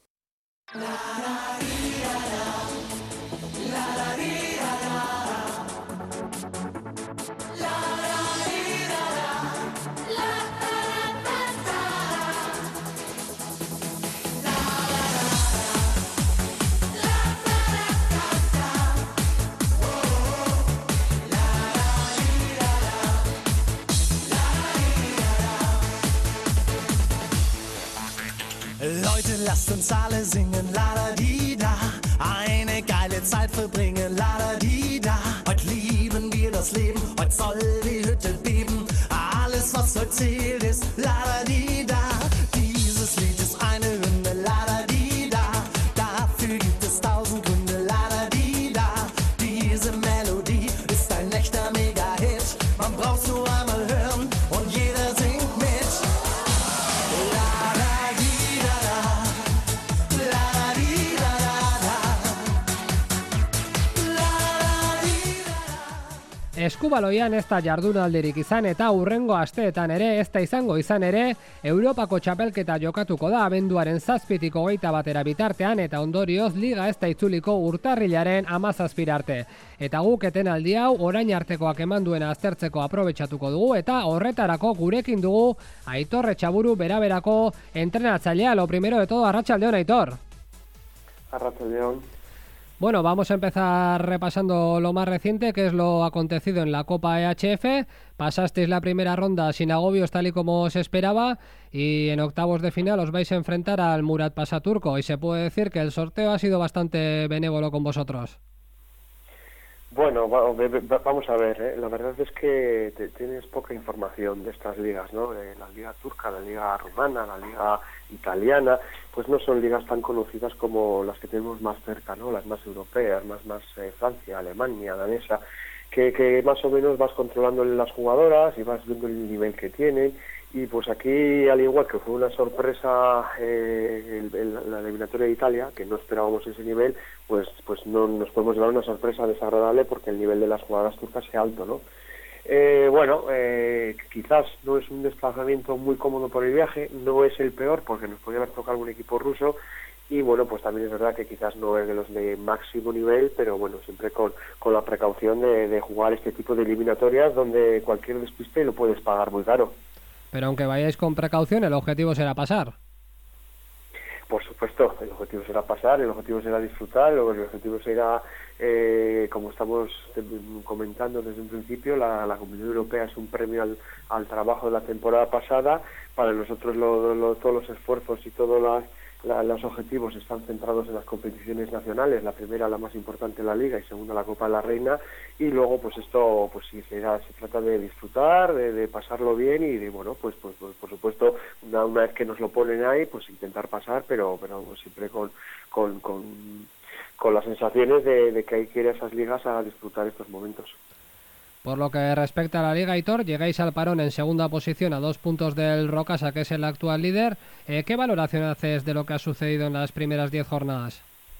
Leute, lasst uns alle singen, la-da-di-da. Eine geile Zeit verbringen, la-da-di-da. Heute lieben wir das Leben, heute soll die Hütte beben. Alles, was heute zählt, ist la-da-di-da. Dieses Lied ist eine Hymne, la-da-di-da. Dafür gibt es tausend Gründe, la-da-di-da. Diese Melodie ist ein echter Mega-Hit. Man braucht's nur einmal hören und jeder singt mit. La-da-di-da-da. eskubaloian ez da jardunaldirik izan eta hurrengo asteetan ere ez da izango izan ere Europako txapelketa jokatuko da abenduaren zazpitik hogeita batera bitartean eta ondorioz liga ez da itzuliko urtarrilaren hamazazpira arte. Eta guk etenaldi hau orain artekoak eman duena aztertzeko aprobetxatuko dugu eta horretarako gurekin dugu Aitor Etxaburu beraberako entrenatzailea. Lo primero de todo, arratsaldeon, Aitor. Arratsaldeon. Bueno, vamos a empezar repasando lo más reciente, que es lo acontecido en la Copa E H F. Pasasteis la primera ronda sin agobios tal y como se esperaba y en octavos de final os vais a enfrentar al Murat Pasaturco y se puede decir que el sorteo ha sido bastante benévolo con vosotros. Bueno, vamos a ver, ¿eh? La verdad es que te, tienes poca información de estas ligas, ¿no? Eh, la liga turca, la liga rumana, la liga italiana, pues no son ligas tan conocidas como las que tenemos más cerca, ¿no? Las más europeas, más más eh, Francia, Alemania, danesa, que, que más o menos vas controlando las jugadoras y vas viendo el nivel que tienen. Y pues aquí, al igual que fue una sorpresa eh, el, el, la eliminatoria de Italia, que no esperábamos ese nivel, pues pues no nos podemos llevar una sorpresa desagradable porque el nivel de las jugadoras turcas es alto, ¿no? Eh, bueno, eh, quizás no es un desplazamiento muy cómodo por el viaje, no es el peor porque nos podría haber tocado algún equipo ruso y bueno, pues también es verdad que quizás no es de los de máximo nivel, pero bueno, siempre con, con la precaución de, de jugar este tipo de eliminatorias donde cualquier despiste lo puedes pagar muy caro. Pero aunque vayáis con precaución, el objetivo será pasar. Por supuesto, el objetivo será pasar, el objetivo será disfrutar, el objetivo será, eh, como estamos comentando desde un principio, la, la Comunidad Europea es un premio al, al trabajo de la temporada pasada. Para nosotros lo, lo, todos los esfuerzos y todos las, la, los objetivos están centrados en las competiciones nacionales, la primera, la más importante, la Liga, y segunda, la Copa de la Reina, y luego pues esto pues sí, será, se trata de disfrutar, de, de pasarlo bien y de, bueno, pues, pues, pues por supuesto, una, una vez que nos lo ponen ahí, pues intentar pasar, pero, pero siempre con, con, con, con las sensaciones de, de que hay que ir a esas ligas a disfrutar estos momentos. Por lo que respecta a la Liga, Aitor, llegáis al parón en segunda posición a dos puntos del Rocasa, que es el actual líder. Eh, ¿Qué valoración haces de lo que ha sucedido en las primeras diez jornadas?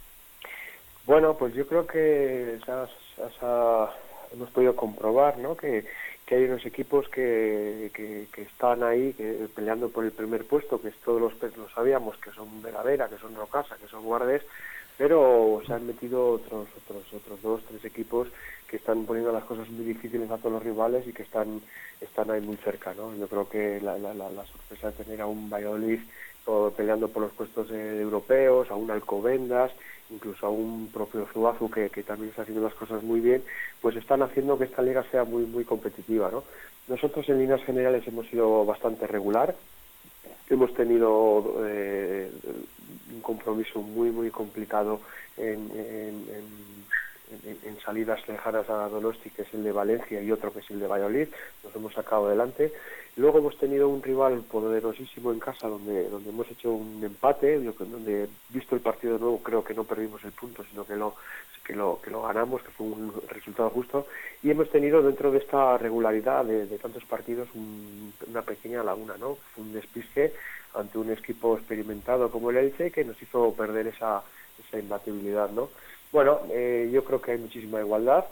Bueno, pues yo creo que esas, esa, hemos podido comprobar, ¿no? que, que hay unos equipos que, que, que están ahí que, peleando por el primer puesto, que todos los lo sabíamos, que son Veravera, que son Rocasa, que son Guardes, pero se han metido otros otros otros dos, tres equipos que están poniendo las cosas muy difíciles a todos los rivales y que están están ahí muy cerca, ¿no? Yo creo que la, la, la, la sorpresa de tener a un Valladolid todo, peleando por los puestos eh, europeos, a un Alcobendas, incluso a un propio Zuazu que, que también está haciendo las cosas muy bien, pues están haciendo que esta liga sea muy muy competitiva, ¿no? Nosotros en líneas generales hemos sido bastante regular, hemos tenido eh, un compromiso muy muy complicado en, en, en En, en salidas lejanas a Donosti, que es el de Valencia, y otro que es el de Valladolid, nos hemos sacado adelante. Luego hemos tenido un rival poderosísimo en casa donde donde hemos hecho un empate, donde visto el partido de nuevo creo que no perdimos el punto, sino que lo que lo que lo ganamos, que fue un resultado justo, y hemos tenido dentro de esta regularidad de, de tantos partidos un, una pequeña laguna, ¿no? Fue un despiste ante un equipo experimentado como el Elche que nos hizo perder esa esa imbatibilidad, ¿no? Bueno, eh, yo creo que hay muchísima igualdad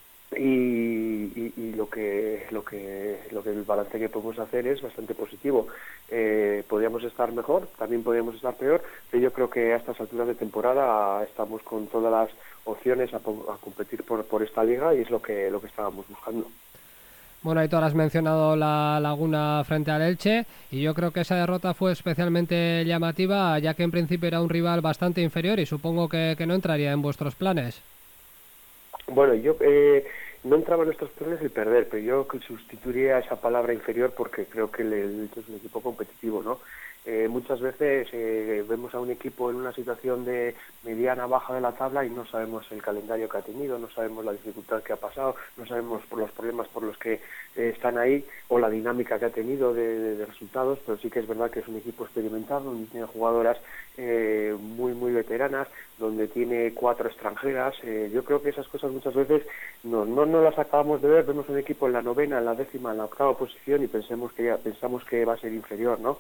y, y, y lo que lo que lo que el balance que podemos hacer es bastante positivo. Eh, podríamos estar mejor, también podríamos estar peor, pero yo creo que a estas alturas de temporada estamos con todas las opciones a, a competir por, por esta liga y es lo que lo que estábamos buscando. Bueno, Aitor, has mencionado la Laguna frente al Elche y yo creo que esa derrota fue especialmente llamativa, ya que en principio era un rival bastante inferior y supongo que, que no entraría en vuestros planes. Bueno, yo eh, no entraba en nuestros planes el perder, pero yo sustituiría esa palabra inferior porque creo que el Elche es un equipo competitivo, ¿no? Eh, muchas veces eh, vemos a un equipo en una situación de mediana baja de la tabla y no sabemos el calendario que ha tenido, no sabemos la dificultad que ha pasado, no sabemos por los problemas por los que eh, están ahí o la dinámica que ha tenido de, de, de resultados, pero sí que es verdad que es un equipo experimentado, donde tiene jugadoras eh, muy muy veteranas, donde tiene cuatro extranjeras. Eh, yo creo que esas cosas muchas veces no, no, no las acabamos de ver, vemos un equipo en la novena, en la décima, en la octava posición y pensemos que ya, pensamos que va a ser inferior, ¿no?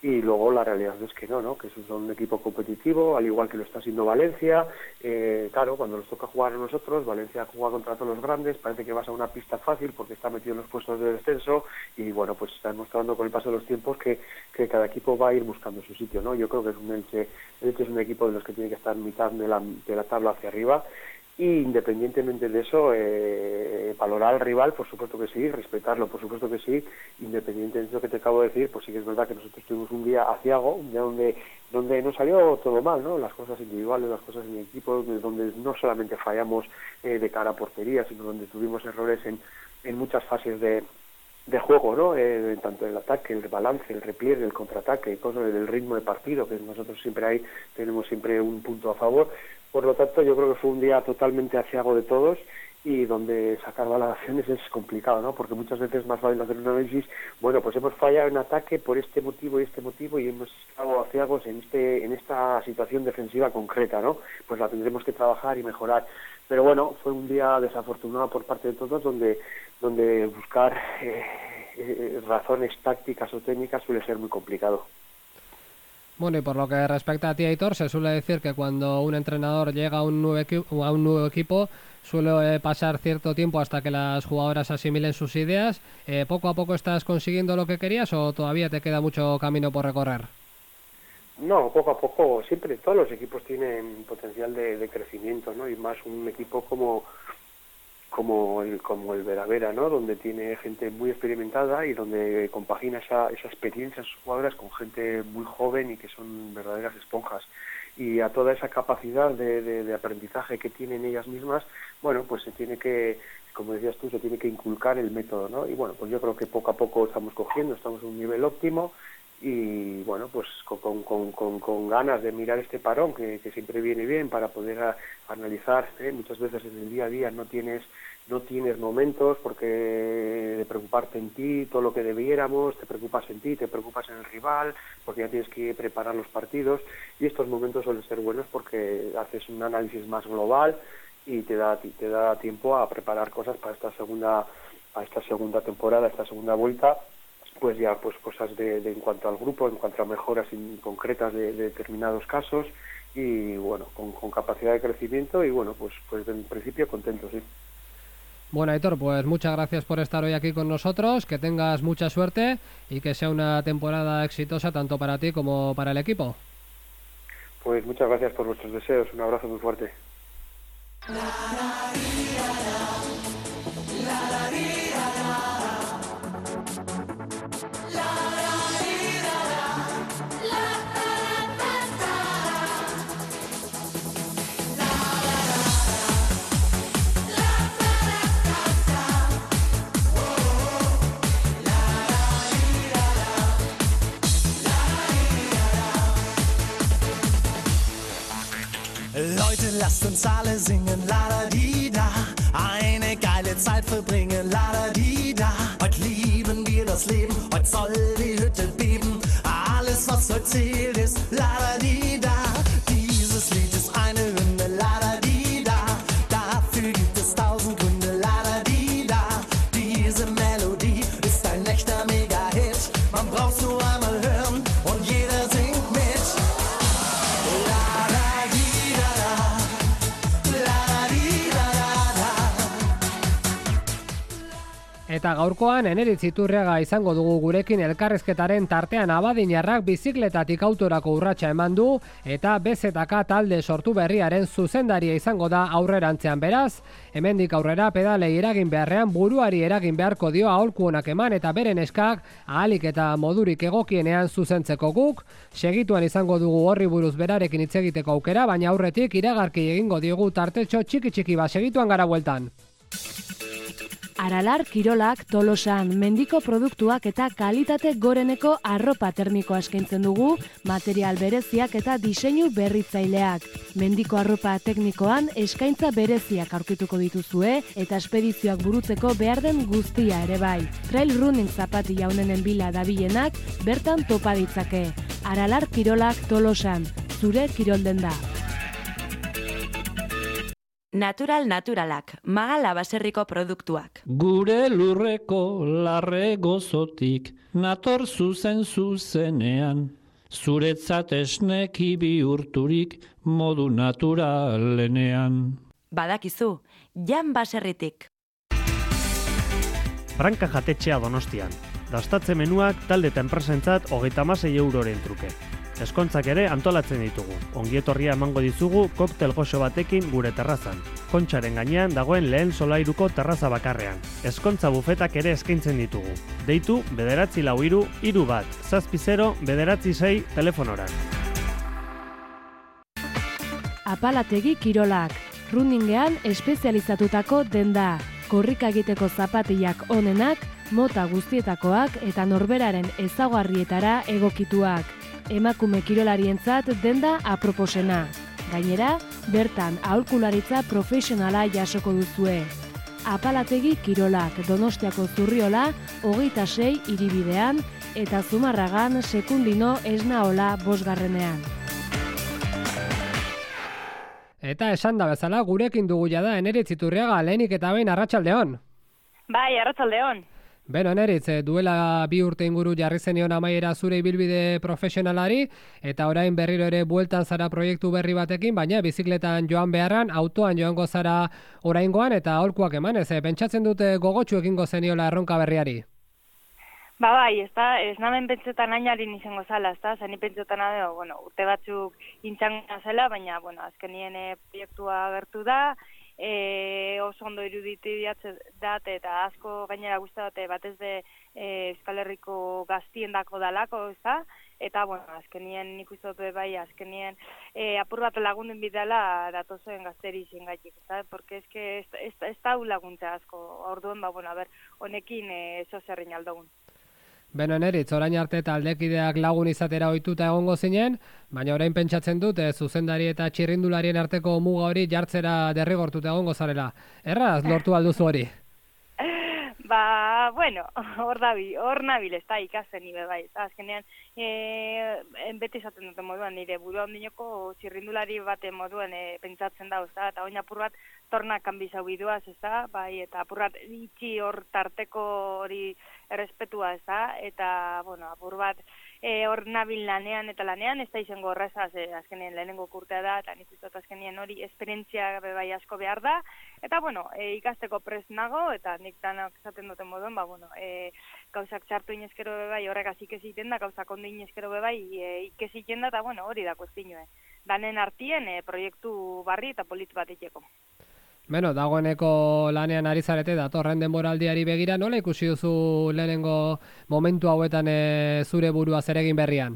y luego la realidad es que no, ¿no? Que es un equipo competitivo, al igual que lo está haciendo Valencia. Eh, claro, cuando nos toca jugar a nosotros, Valencia juega contra todos los grandes, parece que vas a una pista fácil porque está metido en los puestos de descenso y bueno, pues está demostrando con el paso de los tiempos que, que cada equipo va a ir buscando su sitio, ¿no? Yo creo que es un Elche, el Elche es un equipo de los que tiene que estar mitad de la, de la tabla hacia arriba. Y independientemente de eso, eh, valorar al rival, por supuesto que sí, respetarlo, por supuesto que sí, independientemente de lo que te acabo de decir, pues sí que es verdad que nosotros tuvimos un día aciago, un día donde, donde nos salió todo mal, ¿no? Las cosas individuales, las cosas en equipo, donde no solamente fallamos eh, de cara a portería, sino donde tuvimos errores en, en muchas fases de, de juego, ¿no? Eh, tanto el ataque, el balance, el repliegue, el contraataque, cosas del ritmo de partido, que nosotros siempre ahí tenemos siempre un punto a favor. Por lo tanto, yo creo que fue un día totalmente aciago de todos y donde sacar valoraciones es complicado, ¿no? Porque muchas veces es más fácil hacer un análisis, bueno, pues hemos fallado en ataque por este motivo y este motivo y hemos estado aciagos en este en esta situación defensiva concreta, ¿no? Pues la tendremos que trabajar y mejorar. Pero bueno, fue un día desafortunado por parte de todos donde, donde buscar eh, eh, razones tácticas o técnicas suele ser muy complicado. Bueno, y por lo que respecta a ti, Aitor, se suele decir que cuando un entrenador llega a un nuevo, equi- a un nuevo equipo suele pasar cierto tiempo hasta que las jugadoras asimilen sus ideas. Eh, ¿Poco a poco estás consiguiendo lo que querías o todavía te queda mucho camino por recorrer? No, poco a poco, siempre todos los equipos tienen potencial de, de crecimiento, ¿no? Y más un equipo como como el como el Vera Vera, ¿no? Donde tiene gente muy experimentada y donde compagina esa, esa experiencia, sus jugadoras, con gente muy joven y que son verdaderas esponjas. Y a toda esa capacidad de, de, de aprendizaje que tienen ellas mismas, bueno, pues se tiene que, como decías tú, se tiene que inculcar el método, ¿no? Y bueno, pues yo creo que poco a poco estamos cogiendo, estamos a un nivel óptimo y bueno, pues con, con, con, con ganas de mirar este parón que, que siempre viene bien para poder a, analizar, ¿eh? Muchas veces en el día a día no tienes no tienes momentos porque de preocuparte en ti, todo lo que debiéramos, te preocupas en ti, te preocupas en el rival, porque ya tienes que preparar los partidos y estos momentos suelen ser buenos porque haces un análisis más global y te da te da tiempo a preparar cosas para esta segunda a esta segunda temporada, esta segunda vuelta, pues ya pues cosas de, de en cuanto al grupo, en cuanto a mejoras concretas de, de determinados casos y bueno, con, con capacidad de crecimiento y bueno, pues pues en principio contento, sí. Bueno, Aitor, pues muchas gracias por estar hoy aquí con nosotros, que tengas mucha suerte y que sea una temporada exitosa tanto para ti como para el equipo. Pues muchas gracias por vuestros deseos, un abrazo muy fuerte. Leute, lasst uns alle singen, la da di da. Eine geile Zeit verbringen, la da di da. Heute lieben wir das Leben, heute soll die Hütte beben. Alles, was heute zählt, ist la da di da. Dieses Lied ist eine Hymne, la da di da. Dafür gibt es tausend Gründe, la da di da. Diese Melodie ist ein echter Mega-Hit. Man braucht's nur einmal hören und jeder singt mit. La da Eta gaurkoan Eneritz Iturriaga izango dugu gurekin elkarrizketaren tartean Abadiñarrak bizikletatik autorako urratsa eman du eta B Z K talde sortu berriaren zuzendaria izango da aurrerantzean, beraz, hemendik aurrera pedalei eragin beharrean buruari eragin beharko dio aholku onak eman eta beren eskak ahalik eta modurik egokienean zuzentzeko. Guk segituan izango dugu horri buruz berarekin hitz egiteko aukera, baina aurretik iragarki egingo diogu tartetxo txiki txiki bat. Segituan gara bueltan. Aralar Kirolak Tolosan mendiko produktuak eta kalitate goreneko arropa termikoa eskaintzen dugu, material bereziak eta diseinu berritzaileak. Mendiko arropa teknikoan eskaintza bereziak aurkituko dituzue eta espedizioak burutzeko behar den guztia ere bai. Trail running zapati jaunenen bila dabilenak bertan topa ditzake. Aralar Kirolak Tolosan, zure kirolden da. Natural naturalak, Magala baserriko produktuak. Gure lurreko larre gozotik, nator zuzen zuzenean, zuretzat esneki bihurturik modu naturalenean. Badakizu, Jan baserritik. Branka jatetxea Donostian. Dastatze menuak talde eta enpresentzat hogeita hamasei euroren truke. Eskontzak ere antolatzen ditugu. Ongietorria emango dizugu koktel goxo batekin gure terrazan. Kontxaren gainean dagoen lehen solairuko terraza bakarrean. Eskontza bufetak ere eskaintzen ditugu. Deitu bederatzi lau hiru hiru bat, zazpi zero, bederatzi sei telefonoran. Apalategi kirolak. Runningean espezializatutako denda. Korrika egiteko zapatiak onenak, mota guztietakoak eta norberaren ezaugarrietara egokituak. Emakume kirolarientzat denda aproposena. Gainera, bertan aholkularitza profesionala jasoko duzue. Apalategi kirolak Donostiako Zurriola, hogeita sei hiribidean eta Zumarragan Sekundino Esnaola bosgarrenean. Eta esan da bezala gurekin dugu jada Eneritz Iturriaga, lehenik eta behin arratsaldeon. Bai, arratsaldeon. Beno, Eneritz, duela bi urte inguru jarri zenion amaiera zure ibilbide profesionalari, eta orain berriro ere bueltan zara proiektu berri batekin, baina bizikletan joan beharran, autoan joango zara oraingoan, eta aholkuak emanez, e, pentsatzen dute gogotsu egingo zeniola erronka berriari? Ba bai, ez da, ez namen pentsetan ainarin izango zala, ez da, zani pentsetan adeo, bueno, urte batzuk intxango zela, baina, bueno, azkenien e, proiektua agertu da, E, oso ondo iruditi dat eta asko gainera guztate batez de e, Euskal Herriko gaztiendako dalako, ez da? Eta, bueno, azkenien nik uste dut bai, azkenien e, apur bat lagunden bidala datozen gazteri izin gaitik, ez da? Porque ez que ez, ez, ez da laguntza asko, orduan, ba, bueno, a ber, honekin e, zo zerrin aldogun. Beno, Eneritz, orain arte taldekideak lagun izatera ohituta egongo zinen, baina orain pentsatzen dut, eh, zuzendari eta txirrindularien arteko muga hori jartzera derrigortuta egongo zarela. Erraz, lortu alduzu hori? Ba, bueno, hor dabi, hor nabil, ez da, ikasten nire bai, eta azkenean, e, beti esaten duten moduan, nire burua ondinoko txirrindulari baten moduan e, pentsatzen da, ez da, eta oin apur bat tornak kanbizau biduaz, ez da, bai, eta apur bat itxi hor tarteko hori errespetua, ez da, eta, bueno, apur bat, E, hor nabil lanean eta lanean, ez da izango horrezaz, e, azkenien lehenengo kurtea da, eta nik uste azkenien hori esperientzia bai asko behar da, eta bueno, e, ikasteko prest nago, eta nik danak esaten duten moduen, ba, bueno, e, gauzak txartu inezkero bai, horregaz ikesiten da, gauzak ondo inezkero bai, e, ikesiten da, eta bueno, hori da kuestinue. Danen artien e, proiektu barri eta polit bat itxeko. Beno, dagoeneko lanean ari zarete datorren denboraldiari begira, nola ikusi duzu lehenengo momentu hauetan e, zure burua zeregin berrian?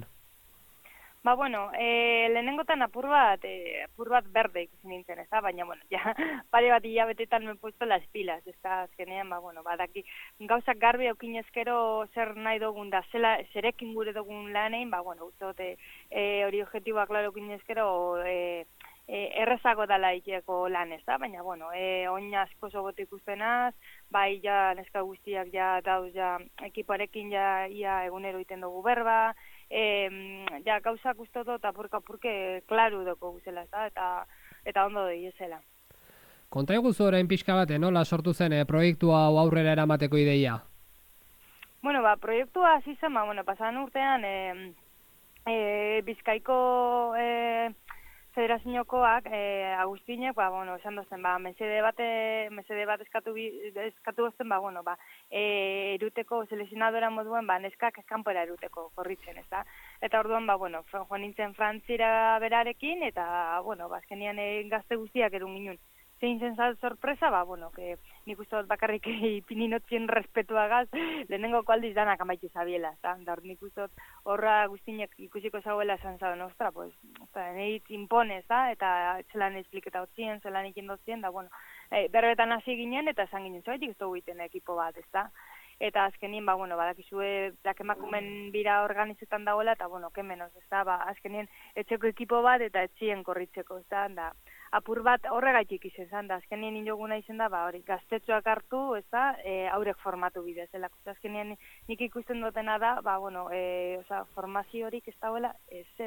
Ba, bueno, e, lehenengotan apur bat, e, apur bat berde ikusi nintzen, ez da? Baina, bueno, ja, pare bat hilabetetan me he puesto las pilas, ez da, azkenean, ba, bueno, badaki, gauzak garbi aukin ezkero zer nahi dugun da, zela, zerekin gure dugun lanein, ba, bueno, uste e, hori objetiboa klaro aukin ezkero, e, E, errezago dala ikeko lan, ez da, baina, bueno, e, oin asko zogote ikustenaz, bai, ja, neska guztiak, ja, dauz, ja, ekiparekin, ja, ia, egunero iten dugu berba, e, ja, gauzak uste dut, apurka-apurke, klaru dugu guzela, ez da, eta, eta ondo doi ezela. Konta iguzu orain pixka bate, nola sortu zen e, proiektua hau aurrera eramateko ideia? Bueno, ba, proiektua hasi zen, ba, bueno, pasan urtean, e, e, Bizkaiko, e, federaziokoak, eh, Agustinek, ba, bueno, esan dozen, ba, mesede bate, mesede bat eskatu, eskatu zen, ba, bueno, ba, e, eruteko selekzionadora moduen, ba, neskak eskanpora eruteko korritzen, ez da? Eta orduan, ba, bueno, joan nintzen Frantzira berarekin, eta, bueno, ba, azkenian e, gazte guztiak erun ginen. Zein zen sorpresa, ba, bueno, que nik uste dut bakarrik ipininotzien respetuagaz, lehenengo aldiz danak amaitu zabiela, eta hor nik uste dut horra guztinek ikusiko zauela esan zaben, ostra, pues, ostra, nahi impone, eta zelan espliketa hotzien, zelan ikendotzien, da, bueno, e, berbetan hasi ginen, eta esan ginen, zoetik uste egiten ekipo bat, ez da? Eta azkenien, ba, bueno, badakizue emakumen bira organizetan dagoela, eta, bueno, kemenos, ez da, ba, azkenien etxeko ekipo bat, eta etxien korritzeko, ez da, da, apur bat horregaitik izan da, azkenien inoguna izan da, ba, hori, gaztetxoak hartu, ez da, e, haurek formatu bidez, zelako, azkenien nik ikusten dutena da, ba, bueno, e, oza, formazio horik ez dauela, ez, bez,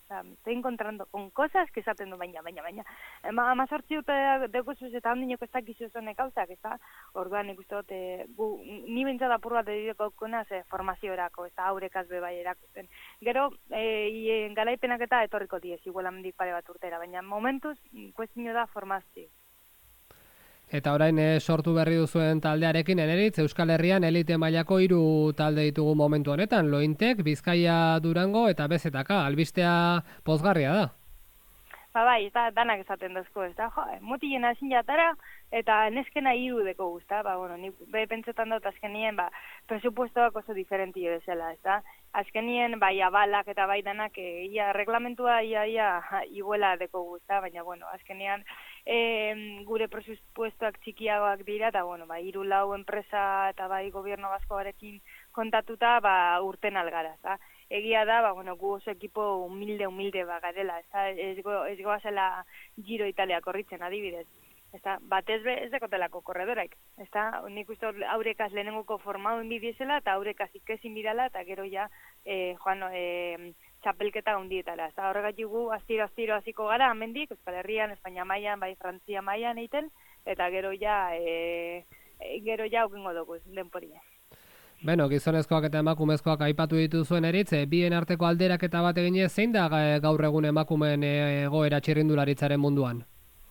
sea, me estoy encontrando con cosas que esaten du, baina, baina, baina. Ema, amazortzi urte dekuzuz eta handinoko ez dakizu zonek gauzak, ez da? Orduan ikuste dut, e, gu, ni bintzat apur bat edideko aukona, ze formaziorako, ez da, aurekaz bebai erakusten. Gero, e, garaipenak eta etorriko diez, igual handik pare bat urtera, baina momentuz, kuestio da formazio. Eta orain e, sortu berri duzuen taldearekin, Eneritz, Euskal Herrian elite mailako hiru talde ditugu momentu honetan, Lointek, Bizkaia, Durango eta Bezetaka, albistea pozgarria da. Ba bai, eta danak esaten duzko, ez da, jo, mutilen hazin jatara, eta neskena hiru deko guzta, ba, bueno, ni be pentsetan dut azkenien, ba, presupuestoak oso diferentio bezala, ez da, azkenien, bai, abalak eta bai danak, e, ia, reglamentua, ia, ia, iguela deko guzta, baina, bueno, azkenean, e, gure presupuestoak txikiagoak dira, eta, bueno, ba, hiru lau enpresa eta bai gobierno baskoarekin kontatuta, ba, urten algara, ez da. Egia da, ba, bueno, gu oso ekipo humilde, humilde bagarela, ez goa zela Giro Italia korritzen adibidez. Eta batez be ez dekotelako korredoraik. Eta nik uste aurekaz lehenengoko formatu inbidiezela eta aurekaz ikesin bidala eta gero ja e, joan e, txapelketa hundietara. Eta horregatik gu astiro-astiro hasiko gara, amendik, Euskal Herrian, Espainia mailan, bai Frantzia mailan egiten, eta gero ja, e, e, gero ja ukingo dugu denporia. Beno, gizonezkoak eta emakumezkoak aipatu dituzuen Eritz, bien arteko alderaketa bat eginez, zein da gaur egun emakumeen egoera txirrindularitzaren munduan?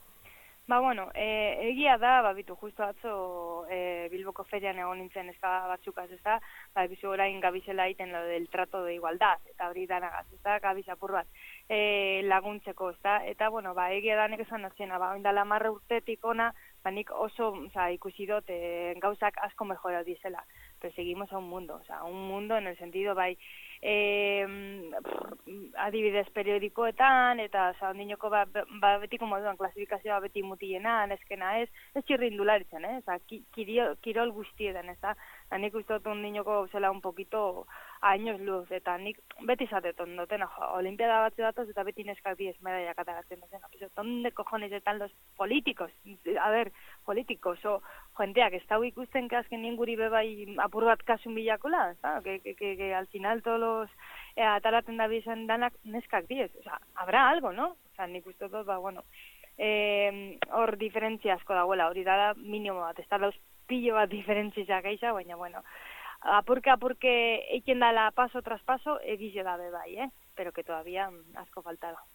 Ba, bueno, e, egia da, ba, bitu, justu atzo e, Bilboko ferian egon nintzen eska batzukaz, ez da, ba, bizu orain gabizela egiten lo del trato de igualdad, eta hori danagaz, ez da, gabiz apur bat e, laguntzeko, ez da, eta, bueno, ba, egia da nek esan naziena, ba, oindala marre urtetik ona, ba, nik oso, oza, ikusi dut, e, gauzak asko mejora dizela, pero seguimos a un mundo, o sea, un mundo en el sentido, bai, eh, adibidez periodikoetan, eta oza, ondinoko ba, ba, betiko moduan klasifikazioa beti mutilena, neskena ez, ez txirrindularitzen, eh? Oza, ki, kirol, kirol guztietan, ez da, nik uste dut ondinoko zela un poquito años luz, eta nik beti zateton duten, olimpiada batzu datoz, eta beti neskak diez medaiak atagatzen duten, pues, ¿dónde cojones están los políticos? A ver, políticos, o jenteak, ez da ikusten que azken ninguri bebai apur bat kasun bilakola, ¿está? Que, que, que, que al final todos los eh, ataraten da bizan danak neskak diez, o sea, habrá algo, ¿no? O sea, nik uste dut, ba, bueno, eh, hor diferentzia asko dagoela, hori da minimo bat, ez da dauz pillo bat diferentzia gaixa, baina, bueno, apurke, apurke eiken dala paso tras paso, egize da bebai, eh? Pero que todavía asko falta da.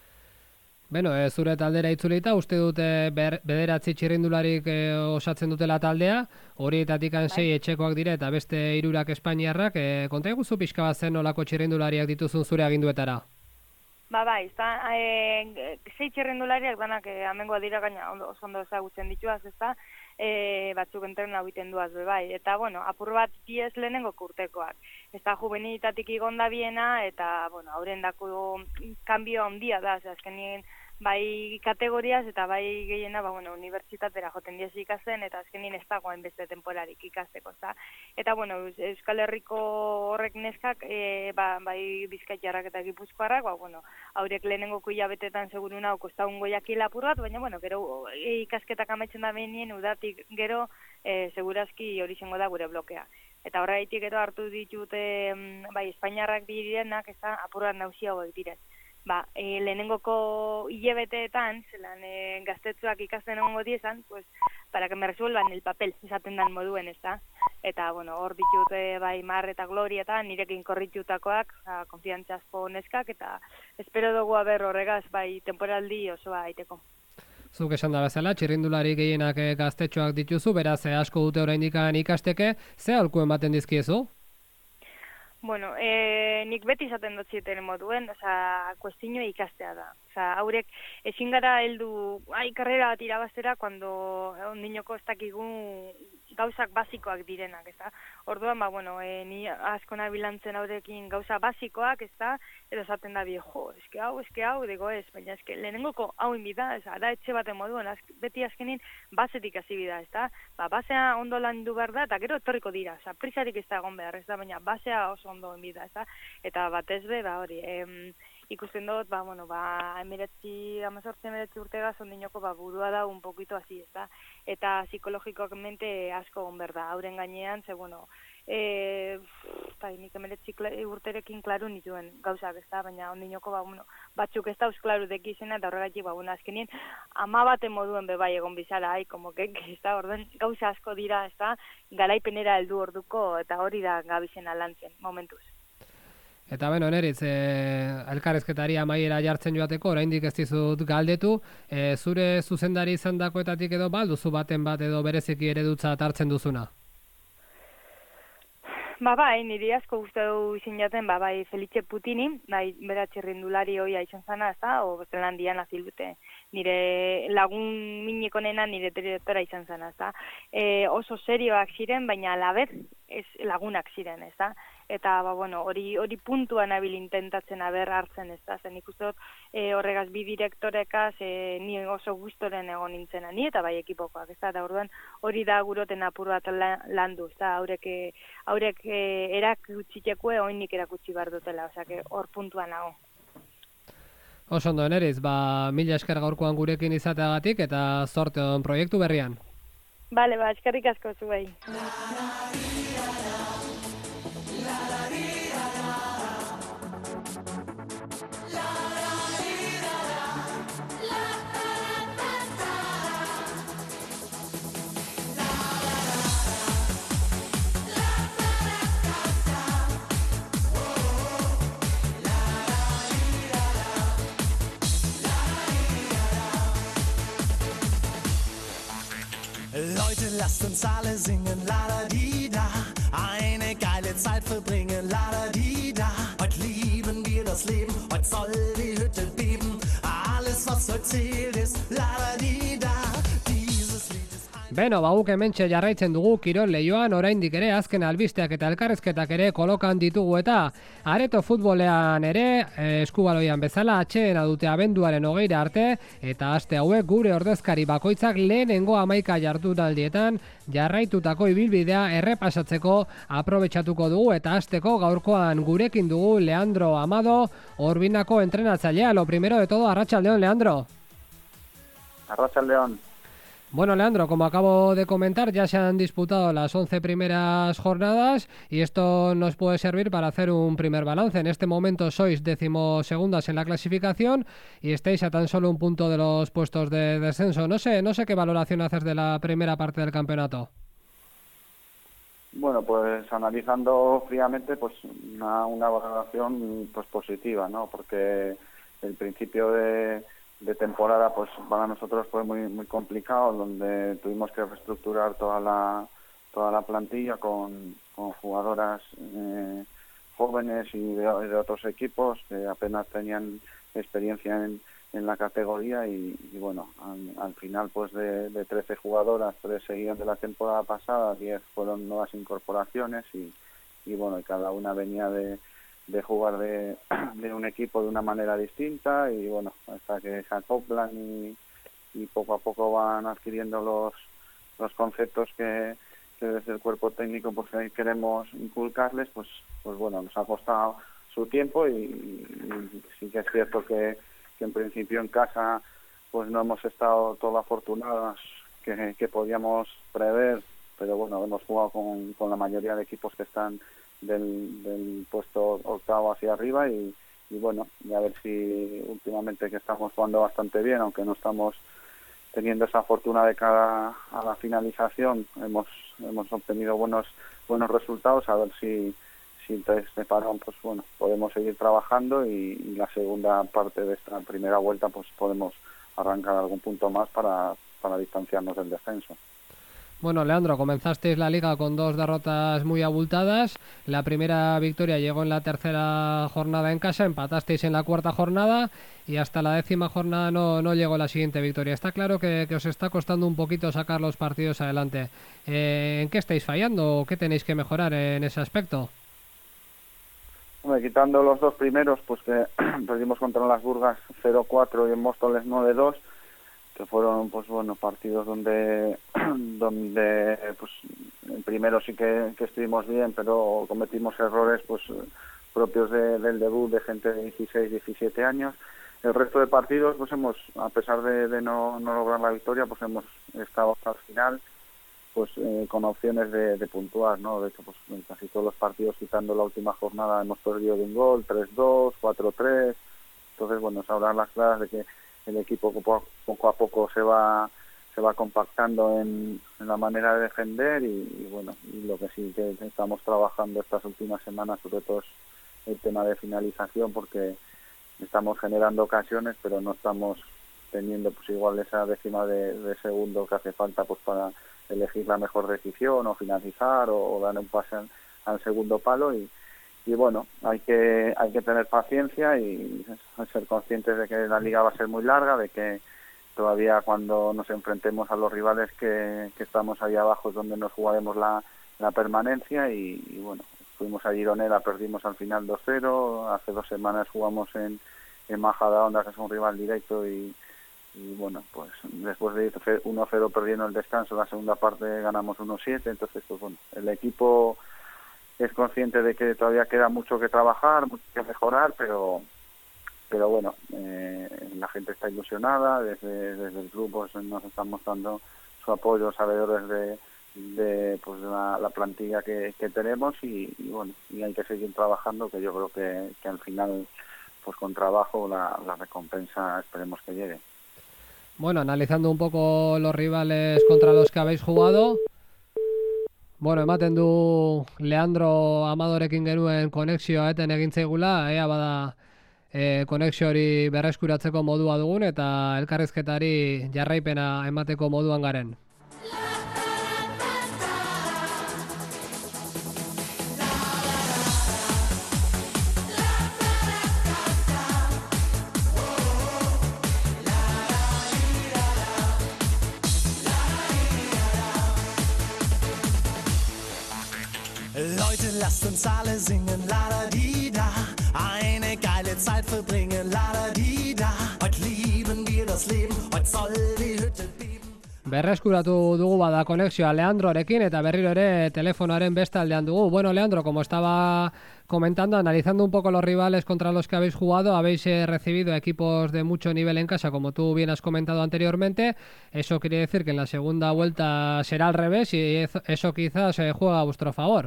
Beno, e, zure taldera itzulita, uste dute ber, bederatzi txirrindularik e, osatzen dutela taldea, horietatik sei etxekoak dire eta beste hirurak espainiarrak, e, konta eguzu pixka bat zen olako txirrindulariak dituzun zure aginduetara? Ba, bai, ezta, e, sei txirrindulariak danak e, amengoa dira gaina oso ondo ezagutzen dituaz, ezta, e, batzuk entren abiten duaz bebai, eta, bueno, apur bat diez lehenengo kurtekoak. Ez da juvenilitatik igonda biena, eta, bueno, hauren dako kanbio handia da, ze azkenien bai kategoriaz eta bai gehiena, ba, bueno, unibertsitatera joten diez ikasten, eta azkenien ez dagoen beste temporarik ikasteko, za. Eta, bueno, Euskal Herriko horrek neskak, e, ba, bai Bizkaitarrak eta Gipuzkoarrak, ba, bueno, haurek lehenengo hilabetetan seguruna kostaungo jakila apur bat, baina, bueno, gero e, ikasketak amaitzen da behinien, udatik gero, e, segurazki hori zengo da gure blokea. Eta horreitik gero hartu ditute, bai, Espainiarrak direnak, ez da, apur bat nausia hauek direz. Ba, e, lehenengoko hilebeteetan, zelan e, gaztetzuak ikasten egongo diezan, pues, para que me resuelvan el papel, esaten dan moduen, ez da? Eta, bueno, hor ditute, bai, Mar eta Gloria eta nirekin korritutakoak, konfiantzazko neskak, eta espero dugu haber horregaz, bai, temporaldi osoa aiteko. Zuk esan da bezala, txirrindulari gehienak gaztetxoak dituzu, beraz, asko dute oraindik ikasteke, ze aholku ematen dizkiezu? Bueno, eh, nik beti izaten dut zieten moduen, oza, kuestino ikastea da. Oza, haurek ezin gara heldu, ai, karrera bat irabaztera, cuando ondinoko ez dakigu gauzak basikoak direnak, ez da. Orduan, ba, bueno, e, ni asko nabilantzen haurekin gauza basikoak, ez da, edo esaten da bi, jo, eske hau, eske hau, digo ez, baina eske lehenengoko hau inbida, ez da, etxe baten moduen, az, beti azkenin basetik hasi bida, ez da. Ba, basea ondo landu behar da, eta gero etorriko dira, oza, prisarik ez da egon behar, ez da, baina basea oso ondo inbida, ez da. Eta batez be, ba, hori, em, ikusten dut, ba, bueno, ba, emeretzi, amazortzi emeretzi urtegaz, ondinoko, ba, burua da un poquito así, ez da? Eta psikologikomente asko on berda, hauren gainean, ze, bueno, e, eta nik emeretzi urterekin klaru nituen gauzak, ez da? Baina ondinoko, ba, bueno, batzuk ez dauz klaru deki izena, eta horregatik, ba, bueno, azkenien, ama baten moduen bebai egon bizala, ai, como que, ez da, orden, gauza asko dira, ez da, garaipenera heldu orduko, eta hori da gabizena lantzen, momentuz. Eta beno, Neritz, e, elkarrezketari amaiera jartzen joateko, oraindik ez dizut galdetu, e, zure zuzendari izandakoetatik edo balduzu baten bat edo bereziki eredutzat hartzen duzuna? Ba, bai, niri asko gustatu izin jaten, ba, bai, Felice Putini, bai, bera txirrindulari hoia izan zana, ez da, o Zelandian azilute, nire lagun miniko nena nire direktora izan zana, ez da. E, oso serioak ziren, baina alabez ez lagunak ziren, ez da. Eta, ba, bueno, hori hori puntuan abil intentatzen aber hartzen, ez da. Zen ikusten dut, e, horregaz bi direktorekaz, e, ni oso gustoren egon nintzena, ni eta bai ekipokoak, ez da. Da, orduan, hori da guroten apur bat landu, ez da. Haurek, haurek e, erakutzitekue, oinik erakutsi behar dutela, osea, hor puntuan nago. Oso ondo, Neritz, ba, mila esker gaurkoan gurekin izateagatik eta zorte on proiektu berrian. Bale, ba, eskerrik asko zuei. Leute, lasst uns alle singen, la-da-di-da. Eine geile Zeit verbringen, la-da-di-da. Heute lieben wir das Leben, heute soll die Hütte beben. Alles, was heute zählt, ist la-da-di-da. Dieses Lied ist ein... Beno, baguk hementxe jarraitzen dugu Kirol Leioan, oraindik ere azken albisteak eta elkarrezketak ere kolokan ditugu eta areto futbolean ere eskubaloian bezala atxeena dute abenduaren hogeira arte eta aste hauek gure ordezkari bakoitzak lehenengo hamaika jardunaldietan jarraitutako ibilbidea errepasatzeko aprobetxatuko dugu eta hasteko gaurkoan gurekin dugu Leandro Amado, Orbinako entrenatzailea. Lo primero de todo, arratsaldeon, Leandro. Arratsaldeon. Bueno, Leandro, como acabo de comentar, ya se han disputado las once primeras jornadas y esto nos puede servir para hacer un primer balance. En este momento sois decimosegundas en la clasificación y estáis a tan solo un punto de los puestos de descenso. No sé, no sé qué valoración haces de la primera parte del campeonato. Bueno, pues analizando fríamente, pues una, una valoración pues positiva, ¿no? Porque el principio de de temporada pues para nosotros fue muy muy complicado, donde tuvimos que reestructurar toda la toda la plantilla con, con jugadoras eh, jóvenes y de, de otros equipos que apenas tenían experiencia en, en la categoría y, y bueno, al, al final pues de, de trece jugadoras, tres seguían de la temporada pasada, diez fueron nuevas incorporaciones y, y bueno, y cada una venía de de jugar de, de un equipo de una manera distinta y bueno, hasta que se acoplan y, y poco a poco van adquiriendo los los conceptos que, que desde el cuerpo técnico pues queremos inculcarles, pues pues bueno, nos ha costado su tiempo y, y sí que es cierto que, que en principio en casa pues no hemos estado todo afortunados que, que podíamos prever, pero bueno, hemos jugado con, con la mayoría de equipos que están Del, del puesto octavo hacia arriba y, y bueno, y a ver si últimamente que estamos jugando bastante bien, aunque no estamos teniendo esa fortuna de cara a la finalización, hemos hemos obtenido buenos buenos resultados, a ver si si tras este parón pues bueno, podemos seguir trabajando y, y la segunda parte de esta primera vuelta pues podemos arrancar algún punto más para, para distanciarnos del descenso. Bueno, Leandro, comenzasteis la liga con dos derrotas muy abultadas. La primera victoria llegó en la tercera jornada en casa, empatasteis en la cuarta jornada y hasta la décima jornada no, no llegó la siguiente victoria. Está claro que, que os está costando un poquito sacar los partidos adelante. Eh, ¿En qué estáis fallando o qué tenéis que mejorar en ese aspecto? Bueno, quitando los dos primeros, pues que perdimos contra las Burgas cero cuatro y en Móstoles nueve dos, que fueron pues bueno partidos donde donde pues en primero sí que, que estuvimos bien, pero cometimos errores pues propios de, del debut de gente de dieciséis, diecisiete años. El resto de partidos pues hemos, a pesar de, de no, no lograr la victoria, pues hemos estado hasta el final pues eh, con opciones de, de puntuar, ¿no? De hecho, pues en casi todos los partidos, quitando la última jornada, hemos perdido de un gol, tres dos, cuatro tres. Entonces, bueno, es hablar las claras de que el equipo poco a, poco a poco se va se va compactando en, en la manera de defender y, y bueno, y lo que sí que estamos trabajando estas últimas semanas, sobre todo es el tema de finalización, porque estamos generando ocasiones, pero no estamos teniendo pues igual esa décima de, de segundo que hace falta pues para elegir la mejor decisión o finalizar o, o dar un pase al, al segundo palo y, y bueno, hay que hay que tener paciencia y ser conscientes de que la liga va a ser muy larga, de que todavía cuando nos enfrentemos a los rivales que, que estamos ahí abajo es donde nos jugaremos la, la permanencia y, y bueno, fuimos a Gironella, perdimos al final dos cero, hace dos semanas jugamos en, en Majadahonda, que es un rival directo y y bueno, pues después de ir uno cero perdiendo el descanso, la segunda parte ganamos uno siete, entonces pues bueno, el equipo es consciente de que todavía queda mucho que trabajar, mucho que mejorar, pero pero bueno, eh, la gente está ilusionada, desde, desde el club pues, nos están mostrando su apoyo, sabedores de, de pues la, la plantilla que, que tenemos y, y bueno, y hay que seguir trabajando, que yo creo que, que al final pues con trabajo la, la recompensa esperemos que llegue. Bueno, analizando un poco los rivales contra los que habéis jugado, bueno, ematen du Leandro Amadorekin genuen konexioa eten egin zaigula, ea bada e, konexio hori berreskuratzeko modua dugun eta elkarrizketari jarraipena emateko moduan garen. Leute, lasst uns alle singen, la da di da. Eine geile Zeit verbringen, la da di da. Heute lieben wir das Leben, heute soll die Hütte beben. Berreskuratu dugu bada konexioa Leandrorekin eta berriro ere telefonoaren beste aldean dugu. Bueno, Leandro, como estaba comentando, analizando un poco los rivales contra los que habéis jugado, habéis eh, recibido equipos de mucho nivel en casa, como tú bien has comentado anteriormente. Eso quiere decir que en la segunda vuelta será al revés y eso quizás eh, juega a vuestro favor.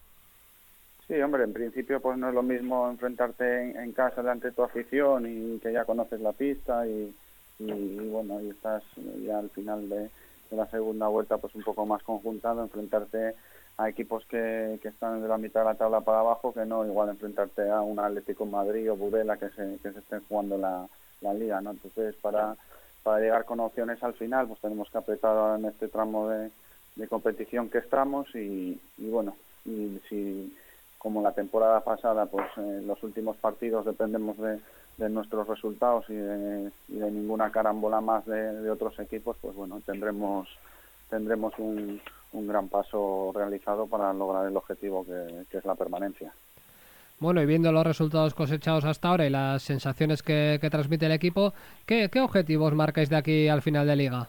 Sí, hombre, en principio pues no es lo mismo enfrentarte en, en casa delante de tu afición y que ya conoces la pista y, y, y bueno, y estás ya al final de, de la segunda vuelta pues un poco más conjuntado, enfrentarte a equipos que, que están de la mitad de la tabla para abajo, que no igual enfrentarte a un Atlético Madrid o Burela que se, que se estén jugando la, la liga, ¿no? Entonces para, para llegar con opciones al final pues tenemos que apretar en este tramo de, de competición que estamos y, y bueno, y si como la temporada pasada, pues en eh, los últimos partidos dependemos de, de nuestros resultados y de, y de ninguna carambola más de, de otros equipos, pues bueno, tendremos tendremos un, un gran paso realizado para lograr el objetivo que, que es la permanencia. Bueno, y viendo los resultados cosechados hasta ahora y las sensaciones que, que transmite el equipo, ¿qué, qué objetivos marcáis de aquí al final de liga?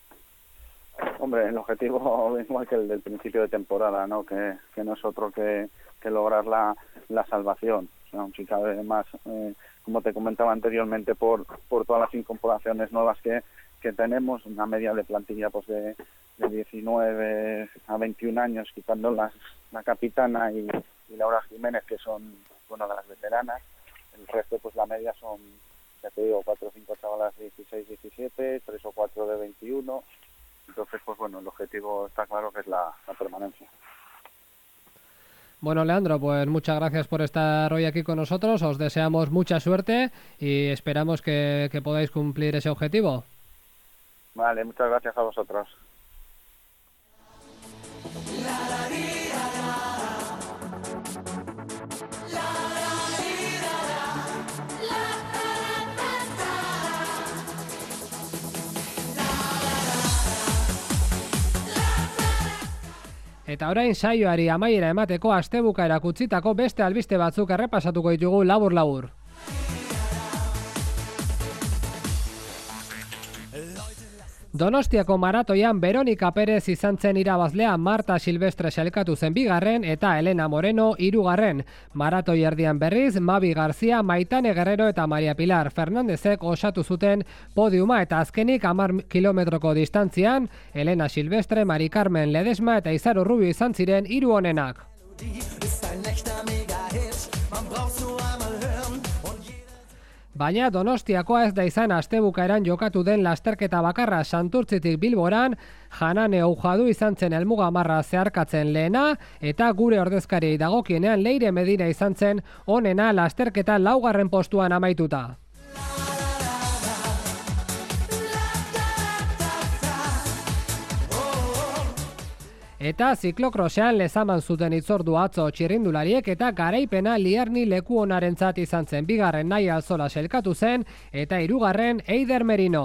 Hombre, el objetivo igual que el del principio de temporada, ¿no? Que, que no es otro que que lograr la, la salvación, o sea, si cabe más, eh, como te comentaba anteriormente, por por todas las incorporaciones nuevas que, que tenemos, una media de plantilla pues de, de diecinueve a veintiún años, quitando las, la capitana y, y Laura Jiménez, que son una de las veteranas, el resto pues la media son, ya te digo, cuatro o cinco chavalas de dieciséis, diecisiete, tres o cuatro de veintiuno, entonces pues bueno, el objetivo está claro que es la, la permanencia. Bueno, Leandro, pues muchas gracias por estar hoy aquí con nosotros. Os deseamos mucha suerte y esperamos que, que podáis cumplir ese objetivo. Vale, muchas gracias a vosotros. Eta orain saioari amaiera emateko astebukaera kutsitako beste albiste batzuk errepasatuko ditugu labur-labur. Donostiako maratoian Veronika Perez izan zen irabazlea, Marta Silvestre sailkatu zen bigarren eta Elena Moreno hirugarren. Maratoi erdian berriz, Mabi Garzia, Maitane Guerrero eta Maria Pilar Fernandezek osatu zuten podiuma eta azkenik hamar kilometroko distantzian, Elena Silvestre, Mari Carmen Ledesma eta Izaro Rubio izan ziren hiru onenak. Baina Donostiakoa ez da izan astebukaeran jokatu den lasterketa bakarra. Santurtzitik Bilboran, Janane Oujadu izan zen helmuga marra zeharkatzen lehena, eta gure ordezkariei dagokienean Leire Medina izan zen onena lasterketa laugarren postuan amaituta. Eta ziklokrosean lezaman zuten hitzordu atzo txirrindulariek eta garaipena Lierni leku onarentzat izan zen. Bigarren Nahi Alzola sailkatu zen eta hirugarren Eider Merino.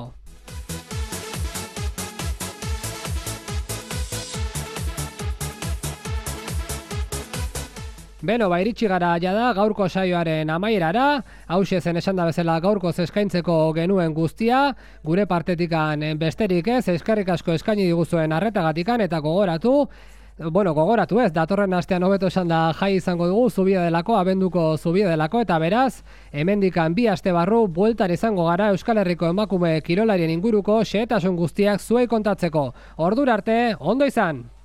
Beno, ba, iritsi gara jada gaurko saioaren amaierara, hauxe zen esan da bezala gaurko eskaintzeko genuen guztia, gure partetikan besterik ez, eskerrik asko eskaini diguzuen arretagatikan eta gogoratu, bueno, gogoratu ez, datorren astean hobeto esan da jai izango dugu, zubia delako, abenduko zubia delako, eta beraz, hemendikan bi aste barru, bueltan izango gara Euskal Herriko emakume kirolarien inguruko xehetasun guztiak zuei kontatzeko. Ordura arte, ondo izan!